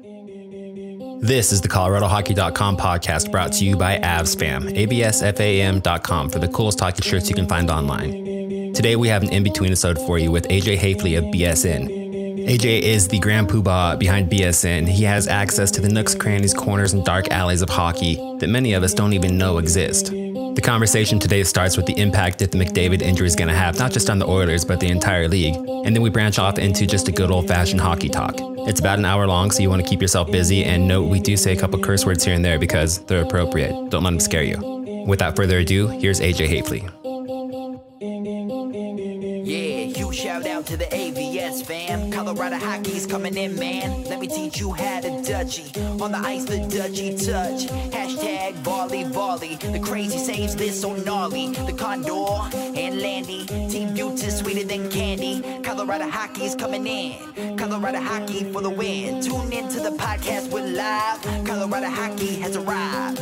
This is the ColoradoHockey.com podcast brought to you by AvsFam, ABSFAM.com for the coolest hockey shirts you can find online. Today we have an in-between episode for you with AJ Hafley of BSN. AJ is the grand poobah behind BSN. He has access to the nooks, crannies, corners, and dark alleys of hockey that many of us don't even know exist. The conversation today starts with the impact that the McDavid injury is going to have, not just on the Oilers, but the entire league. And then we branch off into just a good old-fashioned hockey talk. It's about an hour long, so you want to keep yourself busy. And note, we do say a couple curse words here and there because they're appropriate. Don't let them scare you. Without further ado, here's AJ Hafley. Yeah, huge shout out to the AVS fam. Colorado hockey's coming in, man. Let me teach you how to dutchie. On the ice, the dutchie touch. Hashtag volley volley. The crazy saves this so gnarly. The Condor and Landy. Team Butte sweeter than candy. Colorado hockey's coming in. Colorado hockey for the win. Tune in to the podcast, we're live. Colorado hockey has arrived.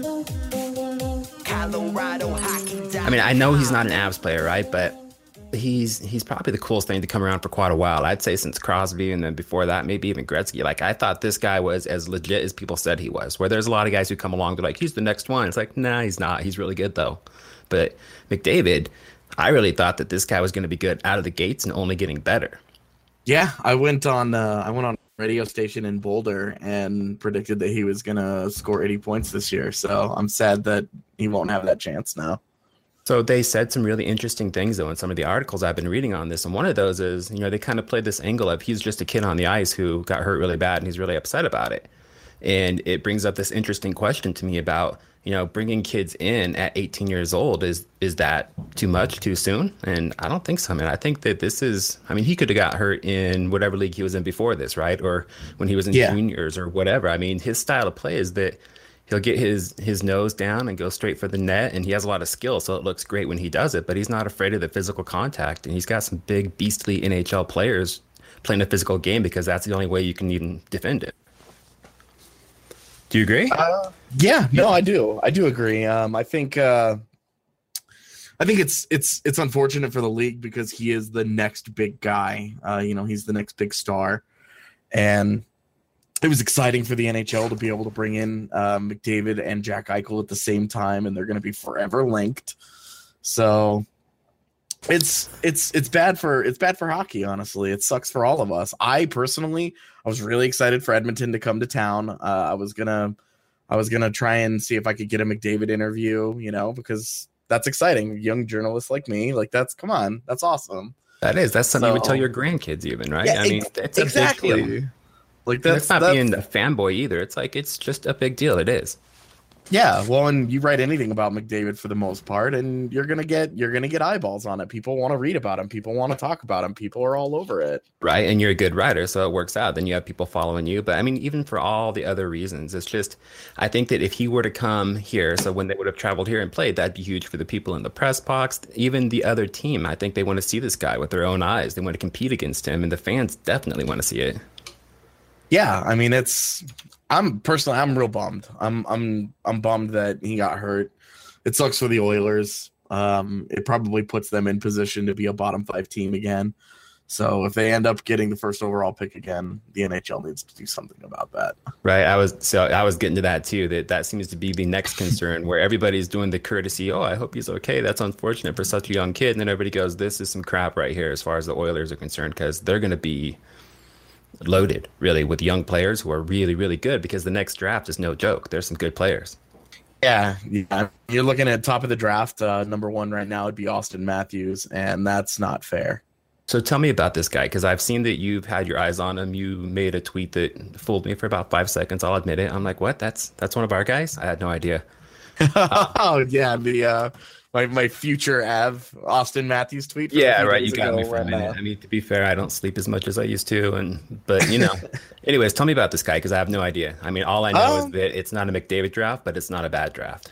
Colorado hockey. I mean, I know he's not an Avs player, right? But he's probably the coolest thing to come around for quite a while. I'd say since Crosby, and then before that, maybe even Gretzky. Like, I thought this guy was as legit as people said he was. Where there's a lot of guys who come along, they're like, he's the next one. It's like, nah, he's not. He's really good, though. But McDavid, I really thought that this guy was going to be good out of the gates and only getting better. Yeah, I went on a radio station in Boulder and predicted that he was going to score 80 points this year. So I'm sad that he won't have that chance now. So they said some really interesting things, though, in some of the articles I've been reading on this. And one of those is, they kind of played this angle of he's just a kid on the ice who got hurt really bad and he's really upset about it. And it brings up this interesting question to me about, bringing kids in at 18 years old. Is that too much, too soon? And I don't think so, man. I think that he could have got hurt in whatever league he was in before this, right? Or when he was in juniors or whatever. I mean, his style of play is that he'll get his nose down and go straight for the net, and he has a lot of skill, so it looks great when he does it, but he's not afraid of the physical contact, and he's got some big, beastly NHL players playing a physical game because that's the only way you can even defend it. Do you agree? I do. I do agree. I think it's unfortunate for the league because he is the next big guy. He's the next big star, and it was exciting for the NHL to be able to bring in McDavid and Jack Eichel at the same time, and they're going to be forever linked. So it's bad for hockey. Honestly, it sucks for all of us. I was really excited for Edmonton to come to town. I was gonna try and see if I could get a McDavid interview, because that's exciting. Young journalists like me, that's awesome. That's something you would tell your grandkids, even, right? Yeah, I mean, it's exactly. A big deal. That's not being a fanboy either. It's it's just a big deal. It is. Yeah, well, and you write anything about McDavid for the most part, and you're gonna get eyeballs on it. People want to read about him. People want to talk about him. People are all over it. Right, and you're a good writer, so it works out. Then you have people following you. But I mean, even for all the other reasons, it's just, I think that if he were to come here, so when they would have traveled here and played, that'd be huge for the people in the press box, even the other team. I think they want to see this guy with their own eyes. They want to compete against him, and the fans definitely want to see it. Yeah, I mean, I'm real bummed. I'm bummed that he got hurt. It sucks for the Oilers. It probably puts them in position to be a bottom 5 team again. So if they end up getting the first overall pick again, the NHL needs to do something about that. Right. I was getting to that too. That seems to be the next concern where everybody's doing the courtesy. Oh, I hope he's okay. That's unfortunate for such a young kid. And then everybody goes, this is some crap right here as far as the Oilers are concerned, because they're going to be loaded really with young players who are really, really good, because the next draft is no joke. There's some good players. Yeah. You're looking at top of the draft. Number 1 right now would be Austin Matthews, and that's not fair. So tell me about this guy, because I've seen that you've had your eyes on him. You made a tweet that fooled me for about 5 seconds. I'll admit it. I'm like, what? That's one of our guys? I had no idea. Oh yeah, my future Austin Matthews tweet. Yeah, right. You got me for a minute. I mean, to be fair, I don't sleep as much as I used to, but anyways, tell me about this guy, because I have no idea. I mean, all I know is that it's not a McDavid draft, but it's not a bad draft.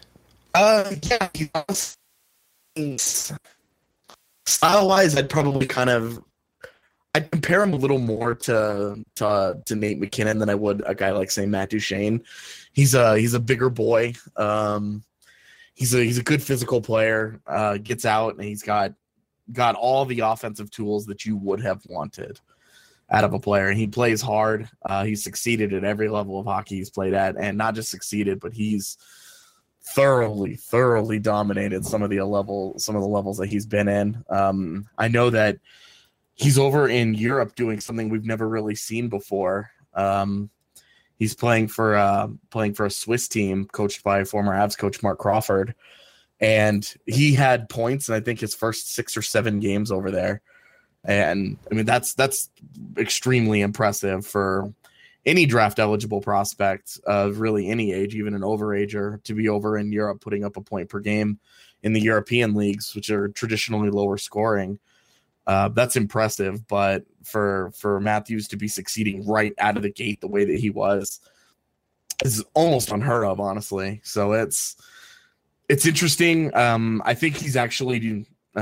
Style-wise, I'd probably I'd compare him a little more to Nate McKinnon than I would a guy like, say, Matt Duchene. He's a bigger boy. He's a good physical player. Gets out and he's got all the offensive tools that you would have wanted. out of a player. And he plays hard. He's succeeded at every level of hockey he's played at, and not just succeeded, but he's thoroughly dominated some of the levels that he's been in. I know that he's over in Europe doing something we've never really seen before. He's playing for a Swiss team coached by former Avs coach Mark Crawford, and he had points in I think his first 6 or 7 games over there. And I mean that's extremely impressive for any draft eligible prospect of really any age, even an overager, to be over in Europe putting up a point per game in the European leagues, which are traditionally lower scoring. That's impressive, but for Matthews to be succeeding right out of the gate the way that he was is almost unheard of, honestly. So it's interesting. I think he's actually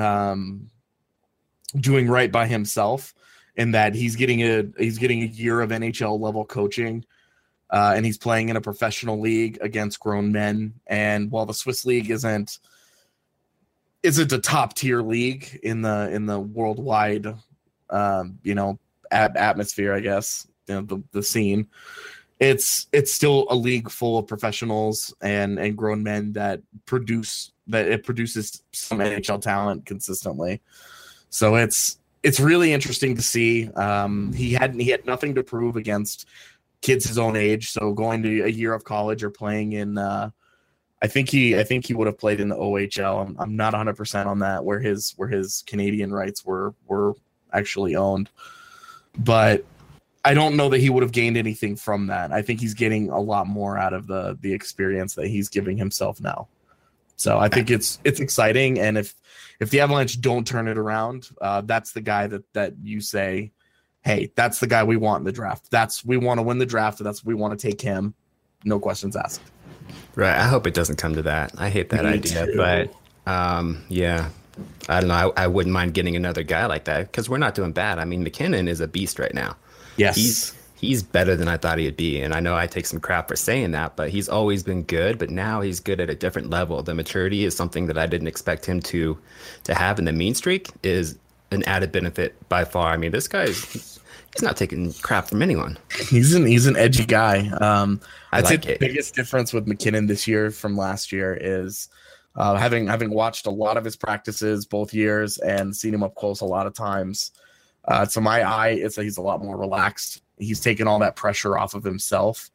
doing right by himself in that he's getting a year of NHL level coaching, and he's playing in a professional league against grown men. And while the Swiss league isn't a top tier league in the worldwide atmosphere, I guess, the scene, it's still a league full of professionals and grown men that produces some NHL talent consistently. So it's really interesting to see. He had nothing to prove against kids his own age, so going to a year of college or playing in I think he would have played in the OHL. I'm not 100% on that, where his Canadian rights were actually owned. But I don't know that he would have gained anything from that. I think he's getting a lot more out of the experience that he's giving himself now. So I think it's exciting. And if the Avalanche don't turn it around, that's the guy that you say, hey, that's the guy we want in the draft. We want to win the draft. And we want to take him. No questions asked. Right. I hope it doesn't come to that. I hate that idea, but yeah, I don't know. I wouldn't mind getting another guy like that because we're not doing bad. I mean, McKinnon is a beast right now. Yes. He's better than I thought he'd be. And I know I take some crap for saying that, but he's always been good, but now he's good at a different level. The maturity is something that I didn't expect him to have, and the mean streak is an added benefit by far. I mean, this guy's he's not taking crap from anyone. He's an edgy guy. I like the biggest difference with McKinnon this year from last year is having watched a lot of his practices both years and seen him up close a lot of times. To my eye, it's he's a lot more relaxed. He's taken all that pressure off of himself.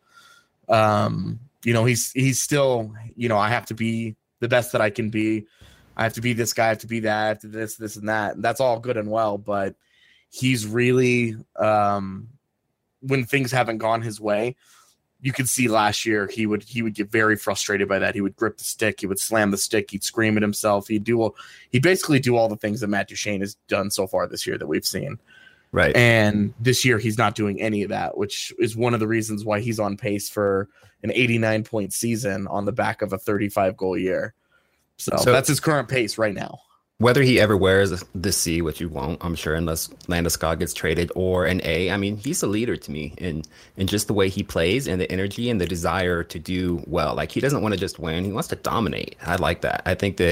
He's still, I have to be the best that I can be. I have to be this guy. I have to be that. I have to this, and that. And that's all good and well, but he's really, when things haven't gone his way, you could see last year he would get very frustrated by that. He would grip the stick. He would slam the stick. He'd scream at himself. He'd basically do all the things that Matt Duchene has done so far this year that we've seen. Right. And this year he's not doing any of that, which is one of the reasons why he's on pace for an 89-point season on the back of a 35-goal year. So that's his current pace right now. Whether he ever wears the C, which you won't, I'm sure, unless Landeskog gets traded, or an A, I mean, he's a leader to me in just the way he plays and the energy and the desire to do well. Like, he doesn't want to just win. He wants to dominate. I like that.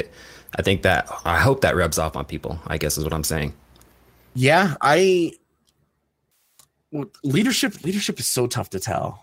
I hope that rubs off on people, I guess is what I'm saying. Yeah, leadership is so tough to tell.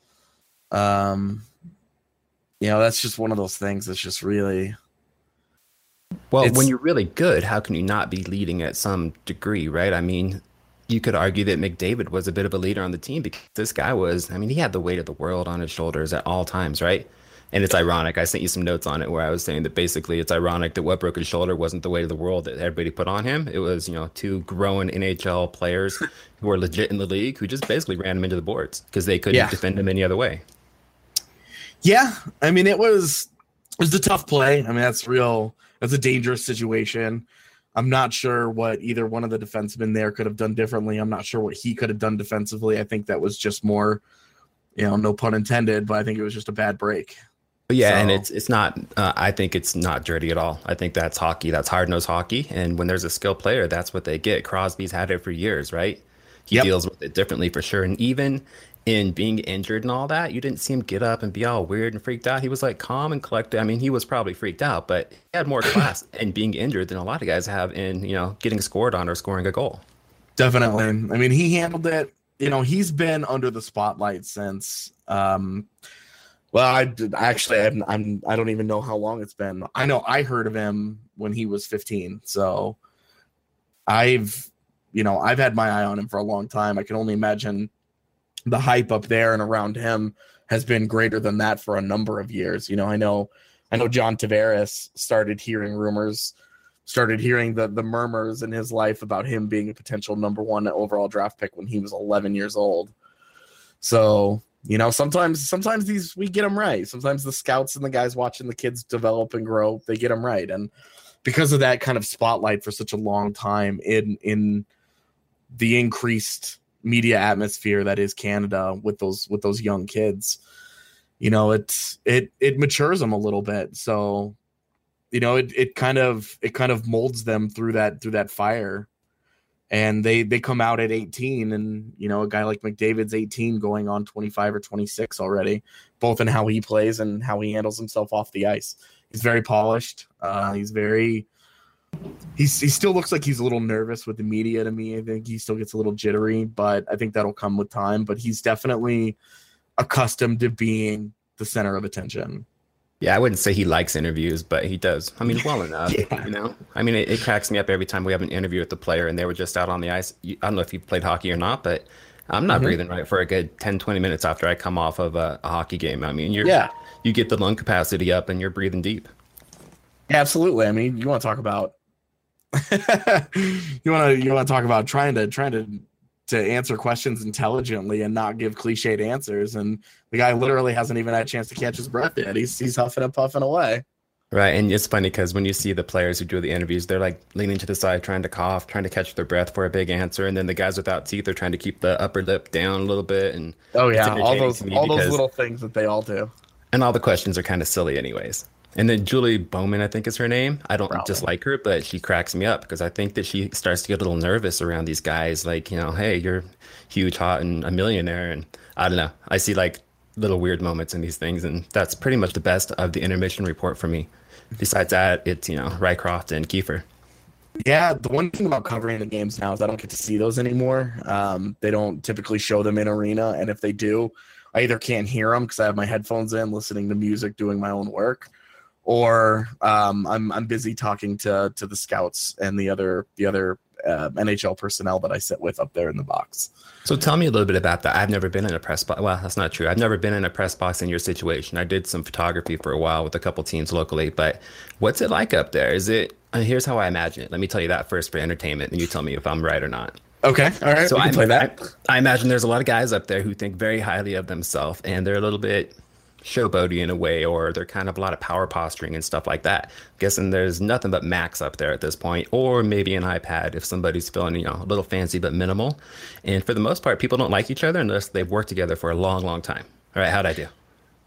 That's just one of those things that's just really... Well, when you're really good, how can you not be leading at some degree, right? I mean, you could argue that McDavid was a bit of a leader on the team because this guy he had the weight of the world on his shoulders at all times, right? And it's ironic. I sent you some notes on it where I was saying that basically it's ironic that what broke his shoulder wasn't the weight of the world that everybody put on him. It was, two growing NHL players who are legit in the league who just basically ran him into the boards because they couldn't defend him any other way. Yeah. I mean, it was a tough play. I mean, that's a dangerous situation. I'm not sure what either one of the defensemen there could have done differently. I'm not sure what he could have done defensively. I think that was just more, no pun intended, but I think it was just a bad break. Yeah, and it's not. I think it's not dirty at all. I think that's hockey. That's hard-nosed hockey. And when there's a skilled player, that's what they get. Crosby's had it for years, right? He deals with it differently for sure. And even in being injured and all that, you didn't see him get up and be all weird and freaked out. He was like calm and collected. I mean, he was probably freaked out, but he had more class in being injured than a lot of guys have in getting scored on or scoring a goal. Definitely. I mean, he handled it. You know, he's been under the spotlight since. I don't even know how long it's been. I know I heard of him when he was 15. So I've had my eye on him for a long time. I can only imagine the hype up there and around him has been greater than that for a number of years. You know, I know John Tavares started hearing the murmurs in his life about him being a potential number 1 overall draft pick when he was 11 years old. So, you know, sometimes we get them right. Sometimes the scouts and the guys watching the kids develop and grow, they get them right. And because of that kind of spotlight for such a long time in the increased media atmosphere that is Canada with those young kids, you know, it matures them a little bit. So, you know, it kind of molds them through that fire, and they come out at 18, and you know, a guy like McDavid's 18 going on 25 or 26 already, both in how he plays and how he handles himself off the ice. He's very polished. He still looks like he's a little nervous with the media to me. I think he still gets a little jittery, but I think that'll come with time. But he's definitely accustomed to being the center of attention. Yeah, I wouldn't say he likes interviews, but he does. I mean, well enough, You know? I mean, it cracks me up every time we have an interview with the player and they were just out on the ice. I don't know if you played hockey or not, but I'm not breathing right for a good 10, 20 minutes after I come off of a hockey game. I mean, you get the lung capacity up and you're breathing deep. Yeah, absolutely. I mean, you want to talk about you want to talk about trying to answer questions intelligently and not give cliched answers. And the guy literally hasn't even had a chance to catch his breath yet. He's huffing and puffing away. Right. And it's funny because when you see the players who do the interviews, they're like leaning to the side, trying to cough, trying to catch their breath for a big answer. And then the guys without teeth are trying to keep the upper lip down a little bit. And all those little things that they all do. And all the questions are kind of silly anyways. And then Julie Bowman, I think is her name. I don't dislike her, but she cracks me up because I think that she starts to get a little nervous around these guys. Like, you know, hey, you're huge, hot, and a millionaire. And I don't know. I see like little weird moments in these things. And that's pretty much the best of the intermission report for me. Besides that, it's, you know, Rycroft and Kiefer. Yeah, the one thing about covering the games now is I don't get to see those anymore. They don't typically show them in arena. And if they do, I either can't hear them because I have my headphones in, listening to music, doing my own work. Or I'm busy talking to the scouts and the other NHL personnel that I sit with up there in the box. So tell me a little bit about that. I've never been in a press box. Well, that's not true. I've never been in a press box in your situation. I did some photography for a while with a couple teams locally, but what's it like up there? Here's how I imagine it. Let me tell you that first for entertainment, and you tell me if I'm right or not. Okay. All right. So I play that. I imagine there's a lot of guys up there who think very highly of themselves, and they're a little bit showboaty in a way, or they're kind of a lot of power posturing and stuff like that. Guessing there's nothing but Max up there at this point, or maybe an iPad if somebody's feeling, you know, a little fancy but minimal. And for the most part, people don't like each other unless they've worked together for a long, long time. All right, how'd I do?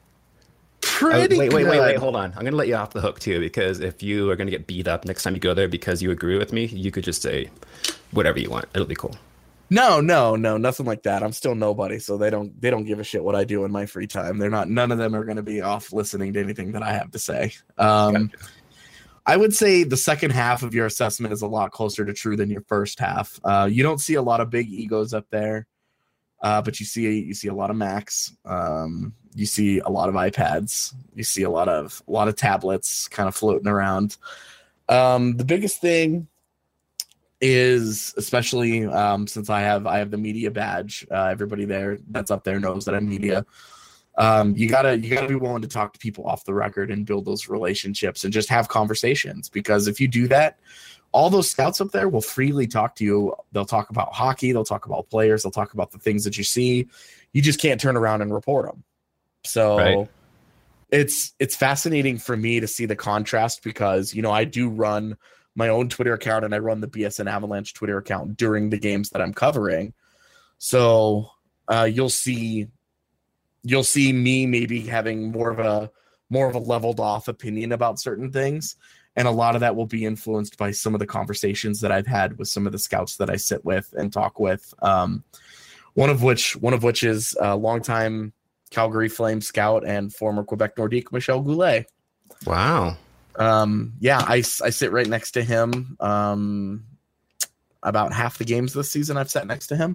Wait, hold on. I'm gonna let you off the hook too, because if you are gonna get beat up next time you go there because you agree with me, you could just say whatever you want. It'll be cool. No, nothing like that. I'm still nobody, so they don't give a shit what I do in my free time. None of them are going to be off listening to anything that I have to say. Gotcha. I would say the second half of your assessment is a lot closer to true than your first half. You don't see a lot of big egos up there, but you see a lot of Macs. You see a lot of iPads. You see a lot of tablets kind of floating around. The biggest thing is, especially since I have the media badge, everybody that's up there knows that I'm media. You gotta be willing to talk to people off the record and build those relationships and just have conversations, because if you do that, all those scouts up there will freely talk to you. They'll talk about hockey, they'll talk about players, they'll talk about the things that you see. You just can't turn around and report them. So right. It's fascinating for me to see the contrast, because, you know, I do run my own Twitter account and I run the BSN Avalanche Twitter account during the games that I'm covering. So you'll see me maybe having more of a leveled off opinion about certain things. And a lot of that will be influenced by some of the conversations that I've had with some of the scouts that I sit with and talk with. One of which is a longtime Calgary Flames scout and former Quebec Nordique, Michel Goulet. Wow. I sit right next to him. about half the games this season I've sat next to him.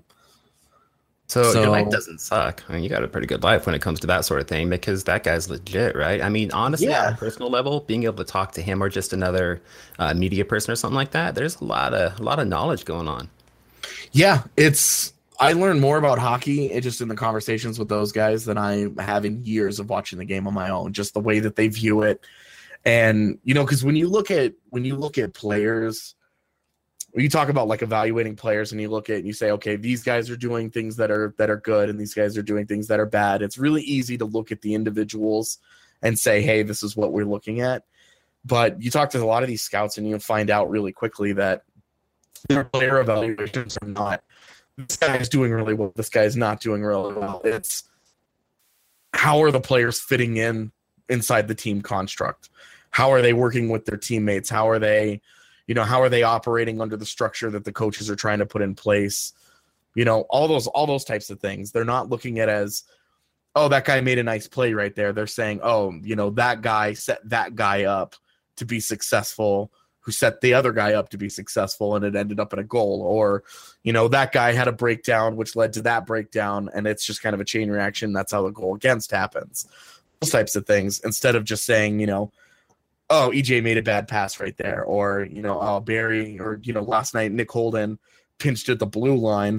So your life doesn't suck. I mean, you got a pretty good life when it comes to that sort of thing because that guy's legit, right? I mean, honestly, on a personal level, being able to talk to him or just another media person or something like that, there's a lot of knowledge going on. Yeah, I learned more about hockey just in the conversations with those guys than I have in years of watching the game on my own. Just the way that they view it, and because when you look at players. When you talk about like evaluating players and you look at and you say, okay, these guys are doing things that are good and these guys are doing things that are bad. It's really easy to look at the individuals and say, hey, this is what we're looking at. But you talk to a lot of these scouts and you'll find out really quickly that their player evaluations are not, this guy is doing really well, this guy is not doing really well. It's how are the players fitting inside the team construct? How are they working with their teammates? How are they operating under the structure that the coaches are trying to put in place? All those types of things. They're not looking at as, oh, that guy made a nice play right there. They're saying, oh, that guy set that guy up to be successful, who set the other guy up to be successful, and it ended up in a goal. Or, that guy had a breakdown, which led to that breakdown, and it's just kind of a chain reaction. That's how the goal against happens. Those types of things, instead of just saying, oh, EJ made a bad pass right there. Or, oh, Barry, or, last night Nick Holden pinched at the blue line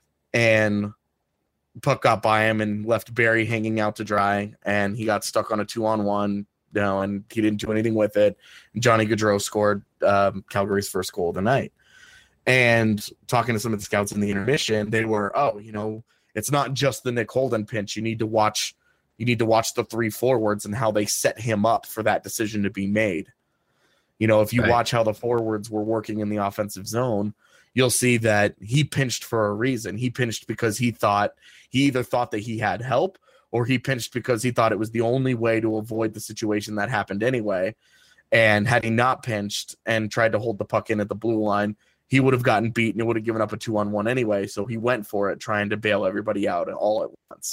and puck got by him and left Barry hanging out to dry. And he got stuck on a 2-on-1, and he didn't do anything with it. Johnny Gaudreau scored Calgary's first goal of the night. And talking to some of the scouts in the intermission, they were, it's not just the Nick Holden pinch. You need to watch the three forwards and how they set him up for that decision to be made. If you watch how the forwards were working in the offensive zone, you'll see that he pinched for a reason. He pinched because he either thought that he had help, or he pinched because he thought it was the only way to avoid the situation that happened anyway. And had he not pinched and tried to hold the puck in at the blue line, he would have gotten beat and he would have given up a 2-on-1 anyway. So he went for it, trying to bail everybody out all at once.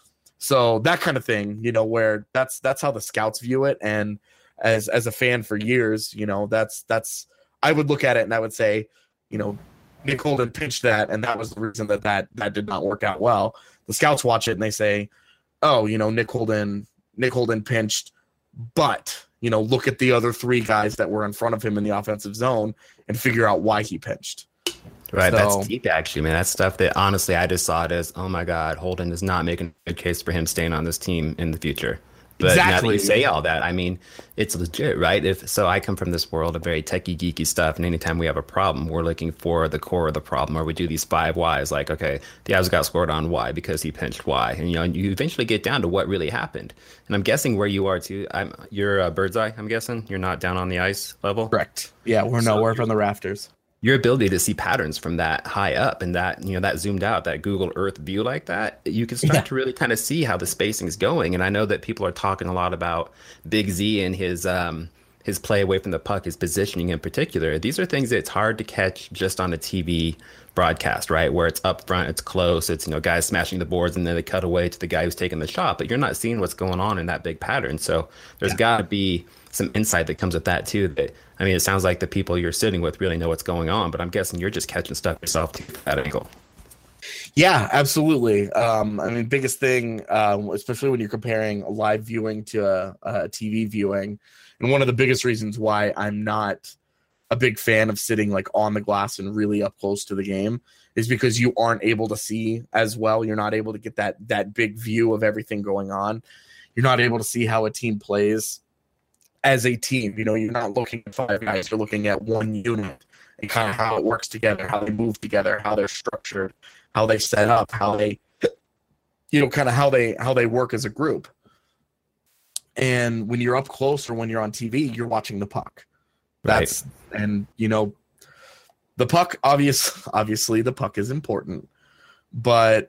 So that kind of thing, where that's how the scouts view it. And as a fan for years, that's I would look at it and I would say, Nick Holden pinched that, and that was the reason that did not work out well. The scouts watch it and they say, oh, Nick Holden pinched, but look at the other three guys that were in front of him in the offensive zone and figure out why he pinched. Right, so, that's deep, actually, man. That's stuff that, honestly, I just saw it as, oh, my God, Holden is not making a good case for him staying on this team in the future. But now that you say all that, I mean, it's legit, right? So I come from this world of very techie, geeky stuff, and anytime we have a problem, we're looking for the core of the problem, or we do these 5 whys, like, okay, the Avs got scored on why, because he pinched why, and you eventually get down to what really happened. And I'm guessing where you are too. You're bird's eye. I'm guessing you're not down on the ice level. Correct. Yeah, we're nowhere from the rafters. Your ability to see patterns from that high up and that, that zoomed out, that Google Earth view like that, you can start to really kind of see how the spacing is going. And I know that people are talking a lot about Big Z and his play away from the puck, his positioning in particular. These are things that it's hard to catch just on a TV broadcast, right? Where it's up front, it's close, it's, guys smashing the boards, and then they cut away to the guy who's taking the shot, but you're not seeing what's going on in that big pattern. So there's got to be some insight that comes with that too. That, I mean, it sounds like the people you're sitting with really know what's going on, but I'm guessing you're just catching stuff yourself to that angle. Yeah, absolutely. Biggest thing, especially when you're comparing a live viewing to a TV viewing, and one of the biggest reasons why I'm not a big fan of sitting like on the glass and really up close to the game is because you aren't able to see as well. You're not able to get that big view of everything going on. You're not able to see how a team plays as a team. You're not looking at 5 guys, you're looking at one unit and kind of how it works together, how they move together, how they're structured, how they set up, how they, kind of how they work as a group. And when you're up close or when you're on TV, you're watching the puck. That's right. And the puck, obviously the puck is important, but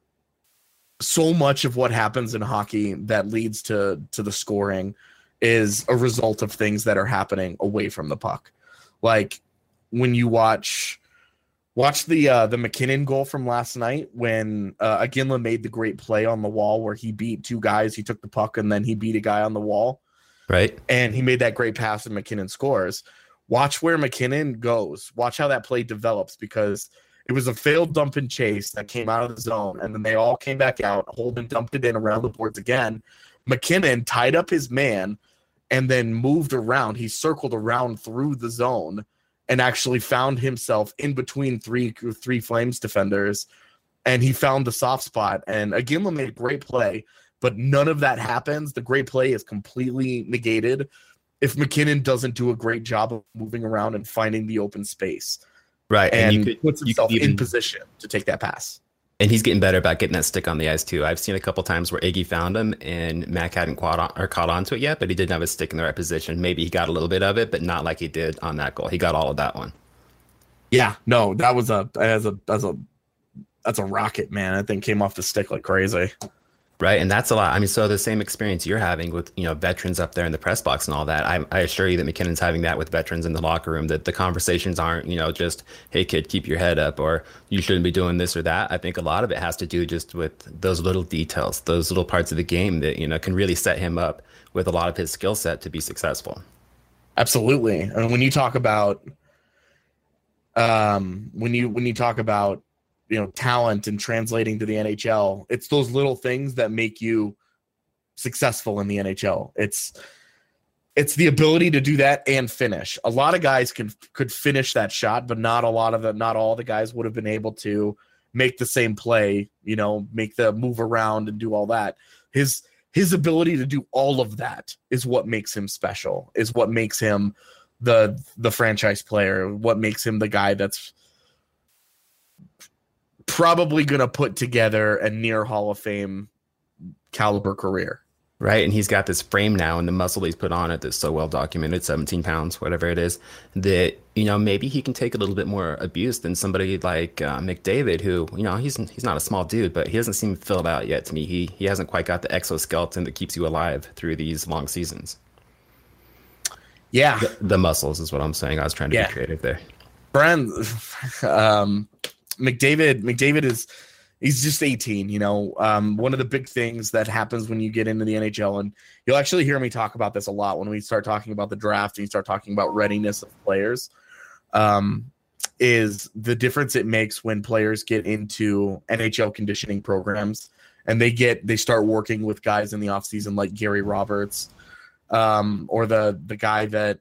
so much of what happens in hockey that leads to the scoring is a result of things that are happening away from the puck. Like when you watch the McKinnon goal from last night, when Iginla made the great play on the wall where he beat 2 guys, he took the puck and then he beat a guy on the wall. Right. And he made that great pass and McKinnon scores. watch where McKinnon goes. Watch how that play develops, because it was a failed dump and chase that came out of the zone, and then they all came back out. Holden dumped it in around the boards again. McKinnon tied up his man and then moved around. He circled around through the zone and actually found himself in between three Flames defenders, and he found the soft spot. And Iginla made a great play, but none of that happens. The great play is completely negated if McKinnon doesn't do a great job of moving around and finding the open space. Right. And puts himself in position to take that pass. And he's getting better about getting that stick on the ice too. I've seen a couple times where Iggy found him and Mac hadn't caught onto it yet, but he didn't have his stick in the right position. Maybe he got a little bit of it, but not like he did on that goal. He got all of that one. Yeah, no, that was that's a rocket, man. That thing came off the stick like crazy. Right, and that's a lot. I mean, so the same experience you're having with, veterans up there in the press box and all that, I assure you that McKinnon's having that with veterans in the locker room, that the conversations aren't, just, hey, kid, keep your head up, or you shouldn't be doing this or that. I think a lot of it has to do just with those little details, those little parts of the game that, can really set him up with a lot of his skill set to be successful. Absolutely. And when you talk about, when you talk about, talent and translating to the NHL, it's those little things that make you successful in the NHL. It's the ability to do that and finish. A lot of guys could finish that shot, but not all the guys would have been able to make the same play, make the move around and do all that. His ability to do all of that is what makes him special, is what makes him the franchise player, what makes him the guy that's probably going to put together a near Hall of Fame caliber career. Right. And he's got this frame now, and the muscle he's put on it that's so well documented, 17 pounds, whatever it is, that, maybe he can take a little bit more abuse than somebody like McDavid, who, he's not a small dude, but he doesn't seem filled out yet to me. He hasn't quite got the exoskeleton that keeps you alive through these long seasons. Yeah. The muscles is what I'm saying. I was trying to be creative there. Brand, McDavid he's just 18, one of the big things that happens when you get into the NHL, and you'll actually hear me talk about this a lot when we start talking about the draft and you start talking about readiness of players, is the difference it makes when players get into NHL conditioning programs and they start working with guys in the offseason like Gary Roberts, or the guy that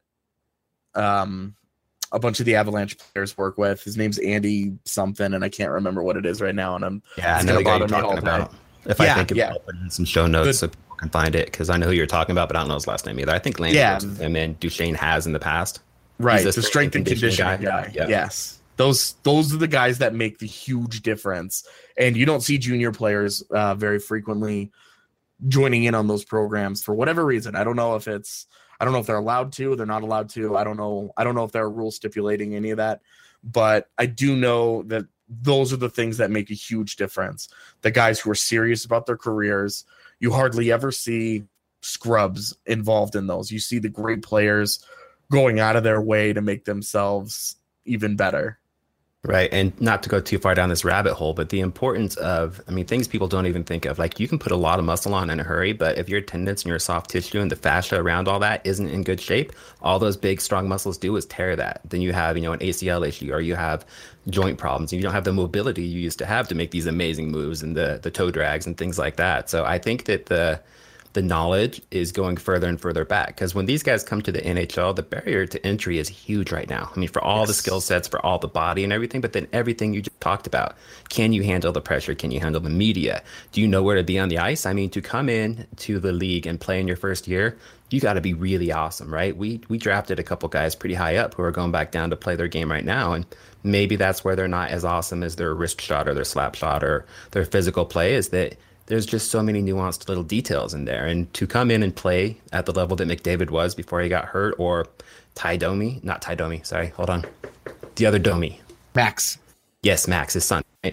a bunch of the Avalanche players work with. His name's Andy something, and I can't remember what it is right now. And I know the guy you're talking about. If I think I'll put in some show notes so people can find it, because I know who you're talking about, but I don't know his last name either. I think Lane works with him, and Duchesne has in the past. Right, the strength and conditioning guy. Yeah. Yes, those are the guys that make the huge difference, and you don't see junior players very frequently joining in on those programs for whatever reason. I don't know if they're allowed to, they're not allowed to. I don't know if there are rules stipulating any of that, but I do know that those are the things that make a huge difference. The guys who are serious about their careers, you hardly ever see scrubs involved in those. You see the great players going out of their way to make themselves even better. Right. And not to go too far down this rabbit hole, but the importance of, things people don't even think of, like you can put a lot of muscle on in a hurry, but if your tendons and your soft tissue and the fascia around all that isn't in good shape, all those big, strong muscles do is tear that. Then you have, an ACL issue, or you have joint problems, and you don't have the mobility you used to have to make these amazing moves and the toe drags and things like that. So I think that the knowledge is going further and further back, because when these guys come to the NHL, the barrier to entry is huge right now. For all the skill sets, for all the body and everything, but then everything you just talked about. Can you handle the pressure? Can you handle the media? Do you know where to be on the ice? To come in to the league and play in your first year, you got to be really awesome, right? We drafted a couple guys pretty high up who are going back down to play their game right now, and maybe that's where they're not as awesome as their wrist shot or their slap shot or their physical play, is that there's just so many nuanced little details in there. And to come in and play at the level that McDavid was before he got hurt, or not Ty Domi, sorry, hold on. The other Domi. Max. Yes, Max, his son. Right?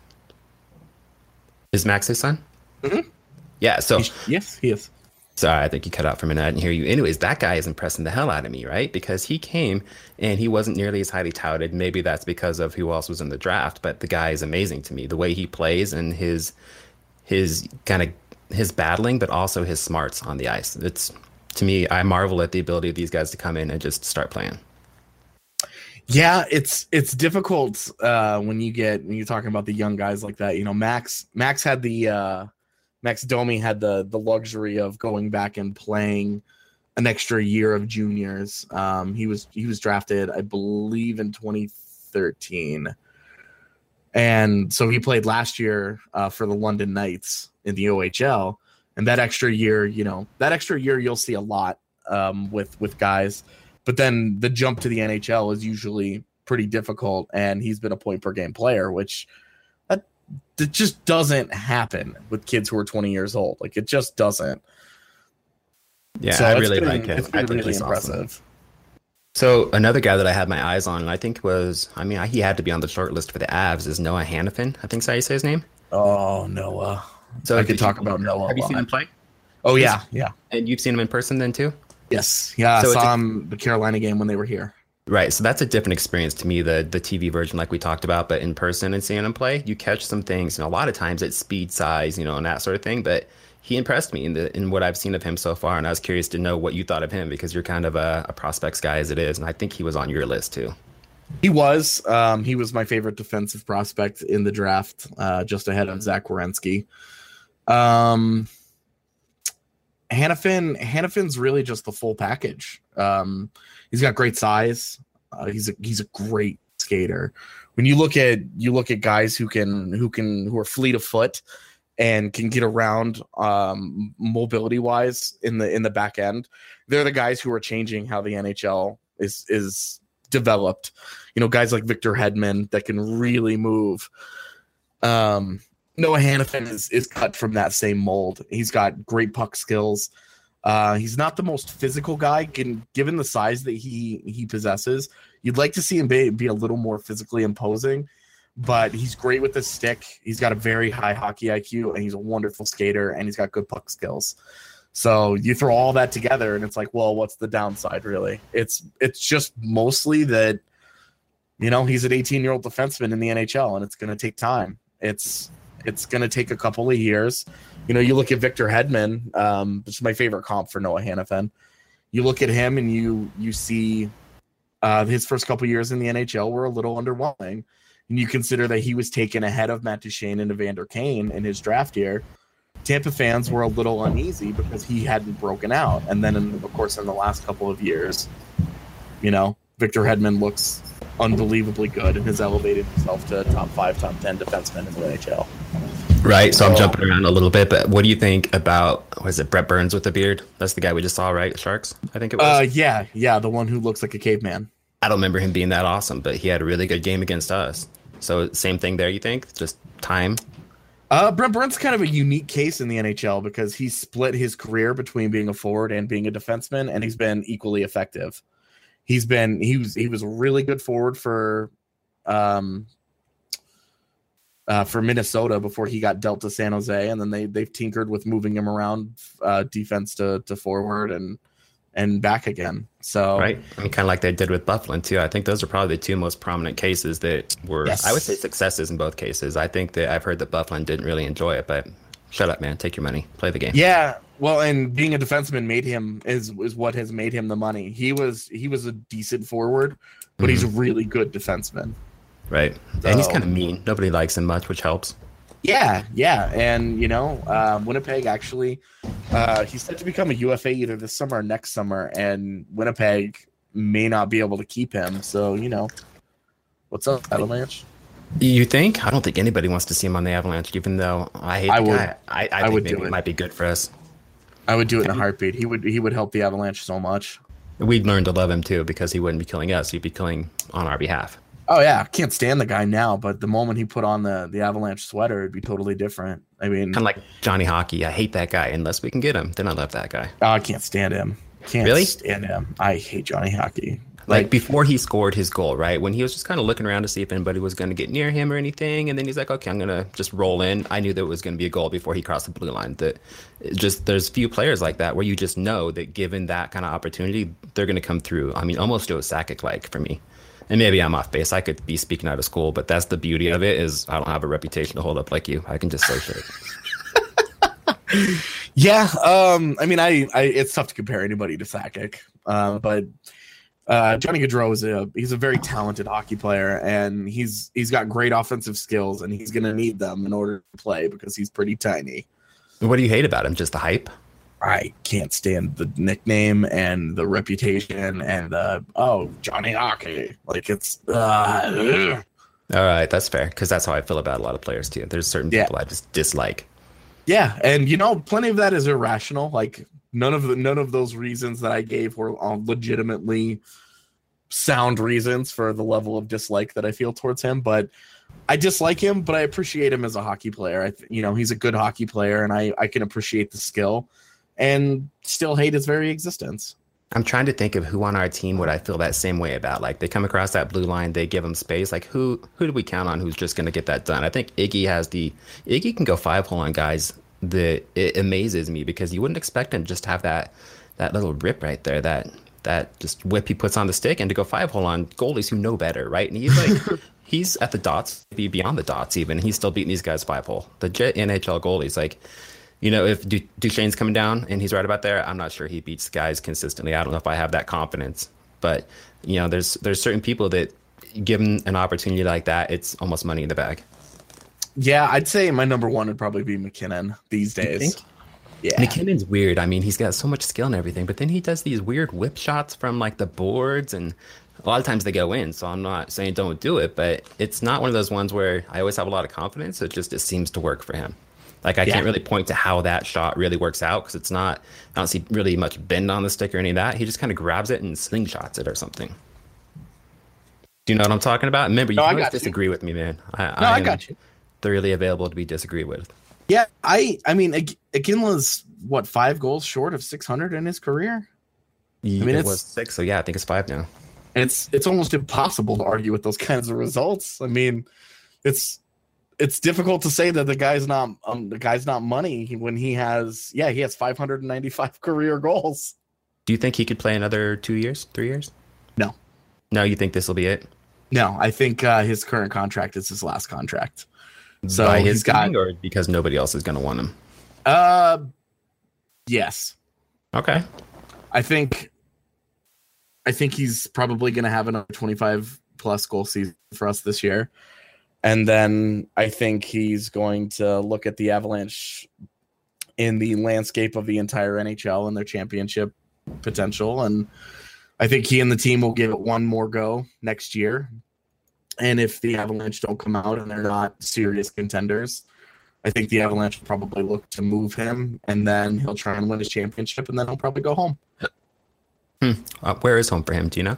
Is Max his son? Mm-hmm. Yeah, so. Yes, he is. Sorry, I think you cut out for a minute. I didn't hear you. Anyways, that guy is impressing the hell out of me, right? Because he came and he wasn't nearly as highly touted. Maybe that's because of who else was in the draft, but the guy is amazing to me. The way he plays and his battling, but also his smarts on the ice. It's, to me, I marvel at the ability of these guys to come in and just start playing. Yeah, it's difficult when you're talking about the young guys like that. You know, Max Domi had the luxury of going back and playing an extra year of juniors. He was drafted, I believe, in 2013, and so he played last year for the London Knights in the OHL. And that extra year, you'll see a lot with guys. But then the jump to the NHL is usually pretty difficult, and he's been a point per game player, which that just doesn't happen with kids who are 20 years old. Like, it just doesn't. Yeah, so I really like him. I think really he's impressive. Awesome. So another guy that I had my eyes on, and I think he had to be on the short list for the Avs, is Noah Hanifin. I think that's how you say his name. Oh, Noah. So I could talk about Noah. Have you seen him play? Oh, yeah. And you've seen him in person then too? Yes. Yeah, so I saw him the Carolina game when they were here. Right. So that's a different experience to me, the TV version like we talked about, but in person and seeing him play, you catch some things. And a lot of times it's speed, size, and that sort of thing. But he impressed me in what I've seen of him so far. And I was curious to know what you thought of him because you're kind of a prospects guy as it is. And I think he was on your list too. He was. He was my favorite defensive prospect in the draft, just ahead of Zach Werenski. Hanifin's really just the full package. He's got great size. He's a great skater. When you look at guys who are fleet of foot and can get around mobility wise in the back end, they're the guys who are changing how the NHL is developed. Guys like Victor Hedman that can really move. Noah Hanifin is cut from that same mold. He's got great puck skills. He's not the most physical guy, given the size that he possesses. You'd like to see him be a little more physically imposing, but he's great with the stick. He's got a very high hockey IQ, and he's a wonderful skater, and he's got good puck skills. So you throw all that together, and it's like, well, what's the downside, really? It's just mostly that, he's an 18-year-old defenseman in the NHL, and it's going to take time. It's going to take a couple of years. You look at Victor Hedman, which is my favorite comp for Noah Hanifin. You look at him and you see his first couple of years in the NHL were a little underwhelming. And you consider that he was taken ahead of Matt Duchene and Evander Kane in his draft year. Tampa fans were a little uneasy because he hadn't broken out. And then, of course, in the last couple of years, Victor Hedman looks unbelievably good and has elevated himself to top 5, top 10 defenseman in the NHL. Right. So I'm jumping around a little bit, but what do you think about, Brett Burns with the beard? That's the guy we just saw, right? Sharks, I think it was. Yeah. The one who looks like a caveman. I don't remember him being that awesome, but he had a really good game against us. So same thing there, you think? Just time? Brett Burns is kind of a unique case in the NHL because he split his career between being a forward and being a defenseman, and he's been equally effective. He was a really good forward for Minnesota before he got dealt to San Jose, and then they've tinkered with moving him around defense to forward and back again. So right, kind of like they did with Byfuglien too. I think those are probably the two most prominent cases that were, yes, I would say, successes in both cases. I think that I've heard that Byfuglien didn't really enjoy it, but shut up, man. Take your money, play the game. Yeah. Well, and being a defenseman made him is what has made him the money. He was a decent forward, but he's a really good defenseman. Right. So, and he's kind of mean. Nobody likes him much, which helps. Yeah. And, Winnipeg actually, he's set to become a UFA either this summer or next summer, and Winnipeg may not be able to keep him. So, what's up, Avalanche? You think? I don't think anybody wants to see him on the Avalanche, even though I hate the guy. I think maybe it might be good for us. I would do it in a heartbeat. He would help the Avalanche so much. We'd learn to love him too because he wouldn't be killing us. He'd be killing on our behalf. Oh yeah, I can't stand the guy now, but the moment he put on the Avalanche sweater, it'd be totally different. I mean, kind of like Johnny Hockey. I hate that guy unless we can get him. Then I love that guy. Oh, I can't stand him. Can't stand him. I hate Johnny Hockey. Like before he scored his goal, right? When he was just kind of looking around to see if anybody was going to get near him or anything, and then he's like, "Okay, I'm going to just roll in." I knew there was going to be a goal before he crossed the blue line. There's few players like that where you just know that given that kind of opportunity, they're going to come through. I mean, almost Joe Sakic-like for me. And maybe I'm off base. I could be speaking out of school, but that's the beauty of it is I don't have a reputation to hold up like you. I can just say shit. Yeah. I mean, I it's tough to compare anybody to Sakic, but Johnny Gaudreau he's a very talented hockey player, and he's got great offensive skills, and he's going to need them in order to play because he's pretty tiny. What do you hate about him? Just the hype? I can't stand the nickname and the reputation and Johnny Hockey. Like it's all right, that's fair, because that's how I feel about a lot of players too. There's certain people I just dislike. Yeah, and plenty of that is irrational. Like none of those reasons that I gave were legitimately sound reasons for the level of dislike that I feel towards him. But I dislike him, but I appreciate him as a hockey player. He's a good hockey player, and I can appreciate the skill and still hate his very existence. I'm trying to think of who on our team would I feel that same way about. Like they come across that blue line, they give him space. Like who do we count on who's just going to get that done? I think Iggy can go 5-hole on guys. It amazes me because you wouldn't expect him to just have that little rip right there, that just whip he puts on the stick, and to go 5-hole on goalies who know better, right? And he's like he's at the dots, maybe beyond the dots even. He's still beating these guys 5-hole. Legit NHL goalies, like. If Duchesne's coming down and he's right about there, I'm not sure he beats guys consistently. I don't know if I have that confidence, but there's certain people that give him an opportunity like that, it's almost money in the bag. Yeah, I'd say my number one would probably be McKinnon these days. You think? Yeah, McKinnon's weird. I mean, he's got so much skill and everything, but then he does these weird whip shots from like the boards, and a lot of times they go in. So I'm not saying don't do it, but it's not one of those ones where I always have a lot of confidence. It seems to work for him. Like, I can't really point to how that shot really works out because I don't see really much bend on the stick or any of that. He just kind of grabs it and slingshots it or something. Do you know what I'm talking about? Remember, you can always disagree with me, man. I got you. Thoroughly available to be disagreed with. Yeah, I mean, Iginla's, 5 goals short of 600 in his career? It was 6, so yeah, I think it's 5 now. And it's almost impossible to argue with those kinds of results. I mean, it's difficult to say that the guy's not money when he has 595 career goals. Do you think he could play another 2 years, 3 years? No, you think this will be it? No, I think his current contract is his last contract. So by his got, or because nobody else is going to want him. Yes. Okay. I think he's probably going to have another 25 plus goal season for us this year. And then I think he's going to look at the Avalanche in the landscape of the entire NHL and their championship potential. And I think he and the team will give it one more go next year. And if the Avalanche don't come out and they're not serious contenders, I think the Avalanche will probably look to move him, and then he'll try and win his championship, and then he'll probably go home. Where is home for him? Do you know?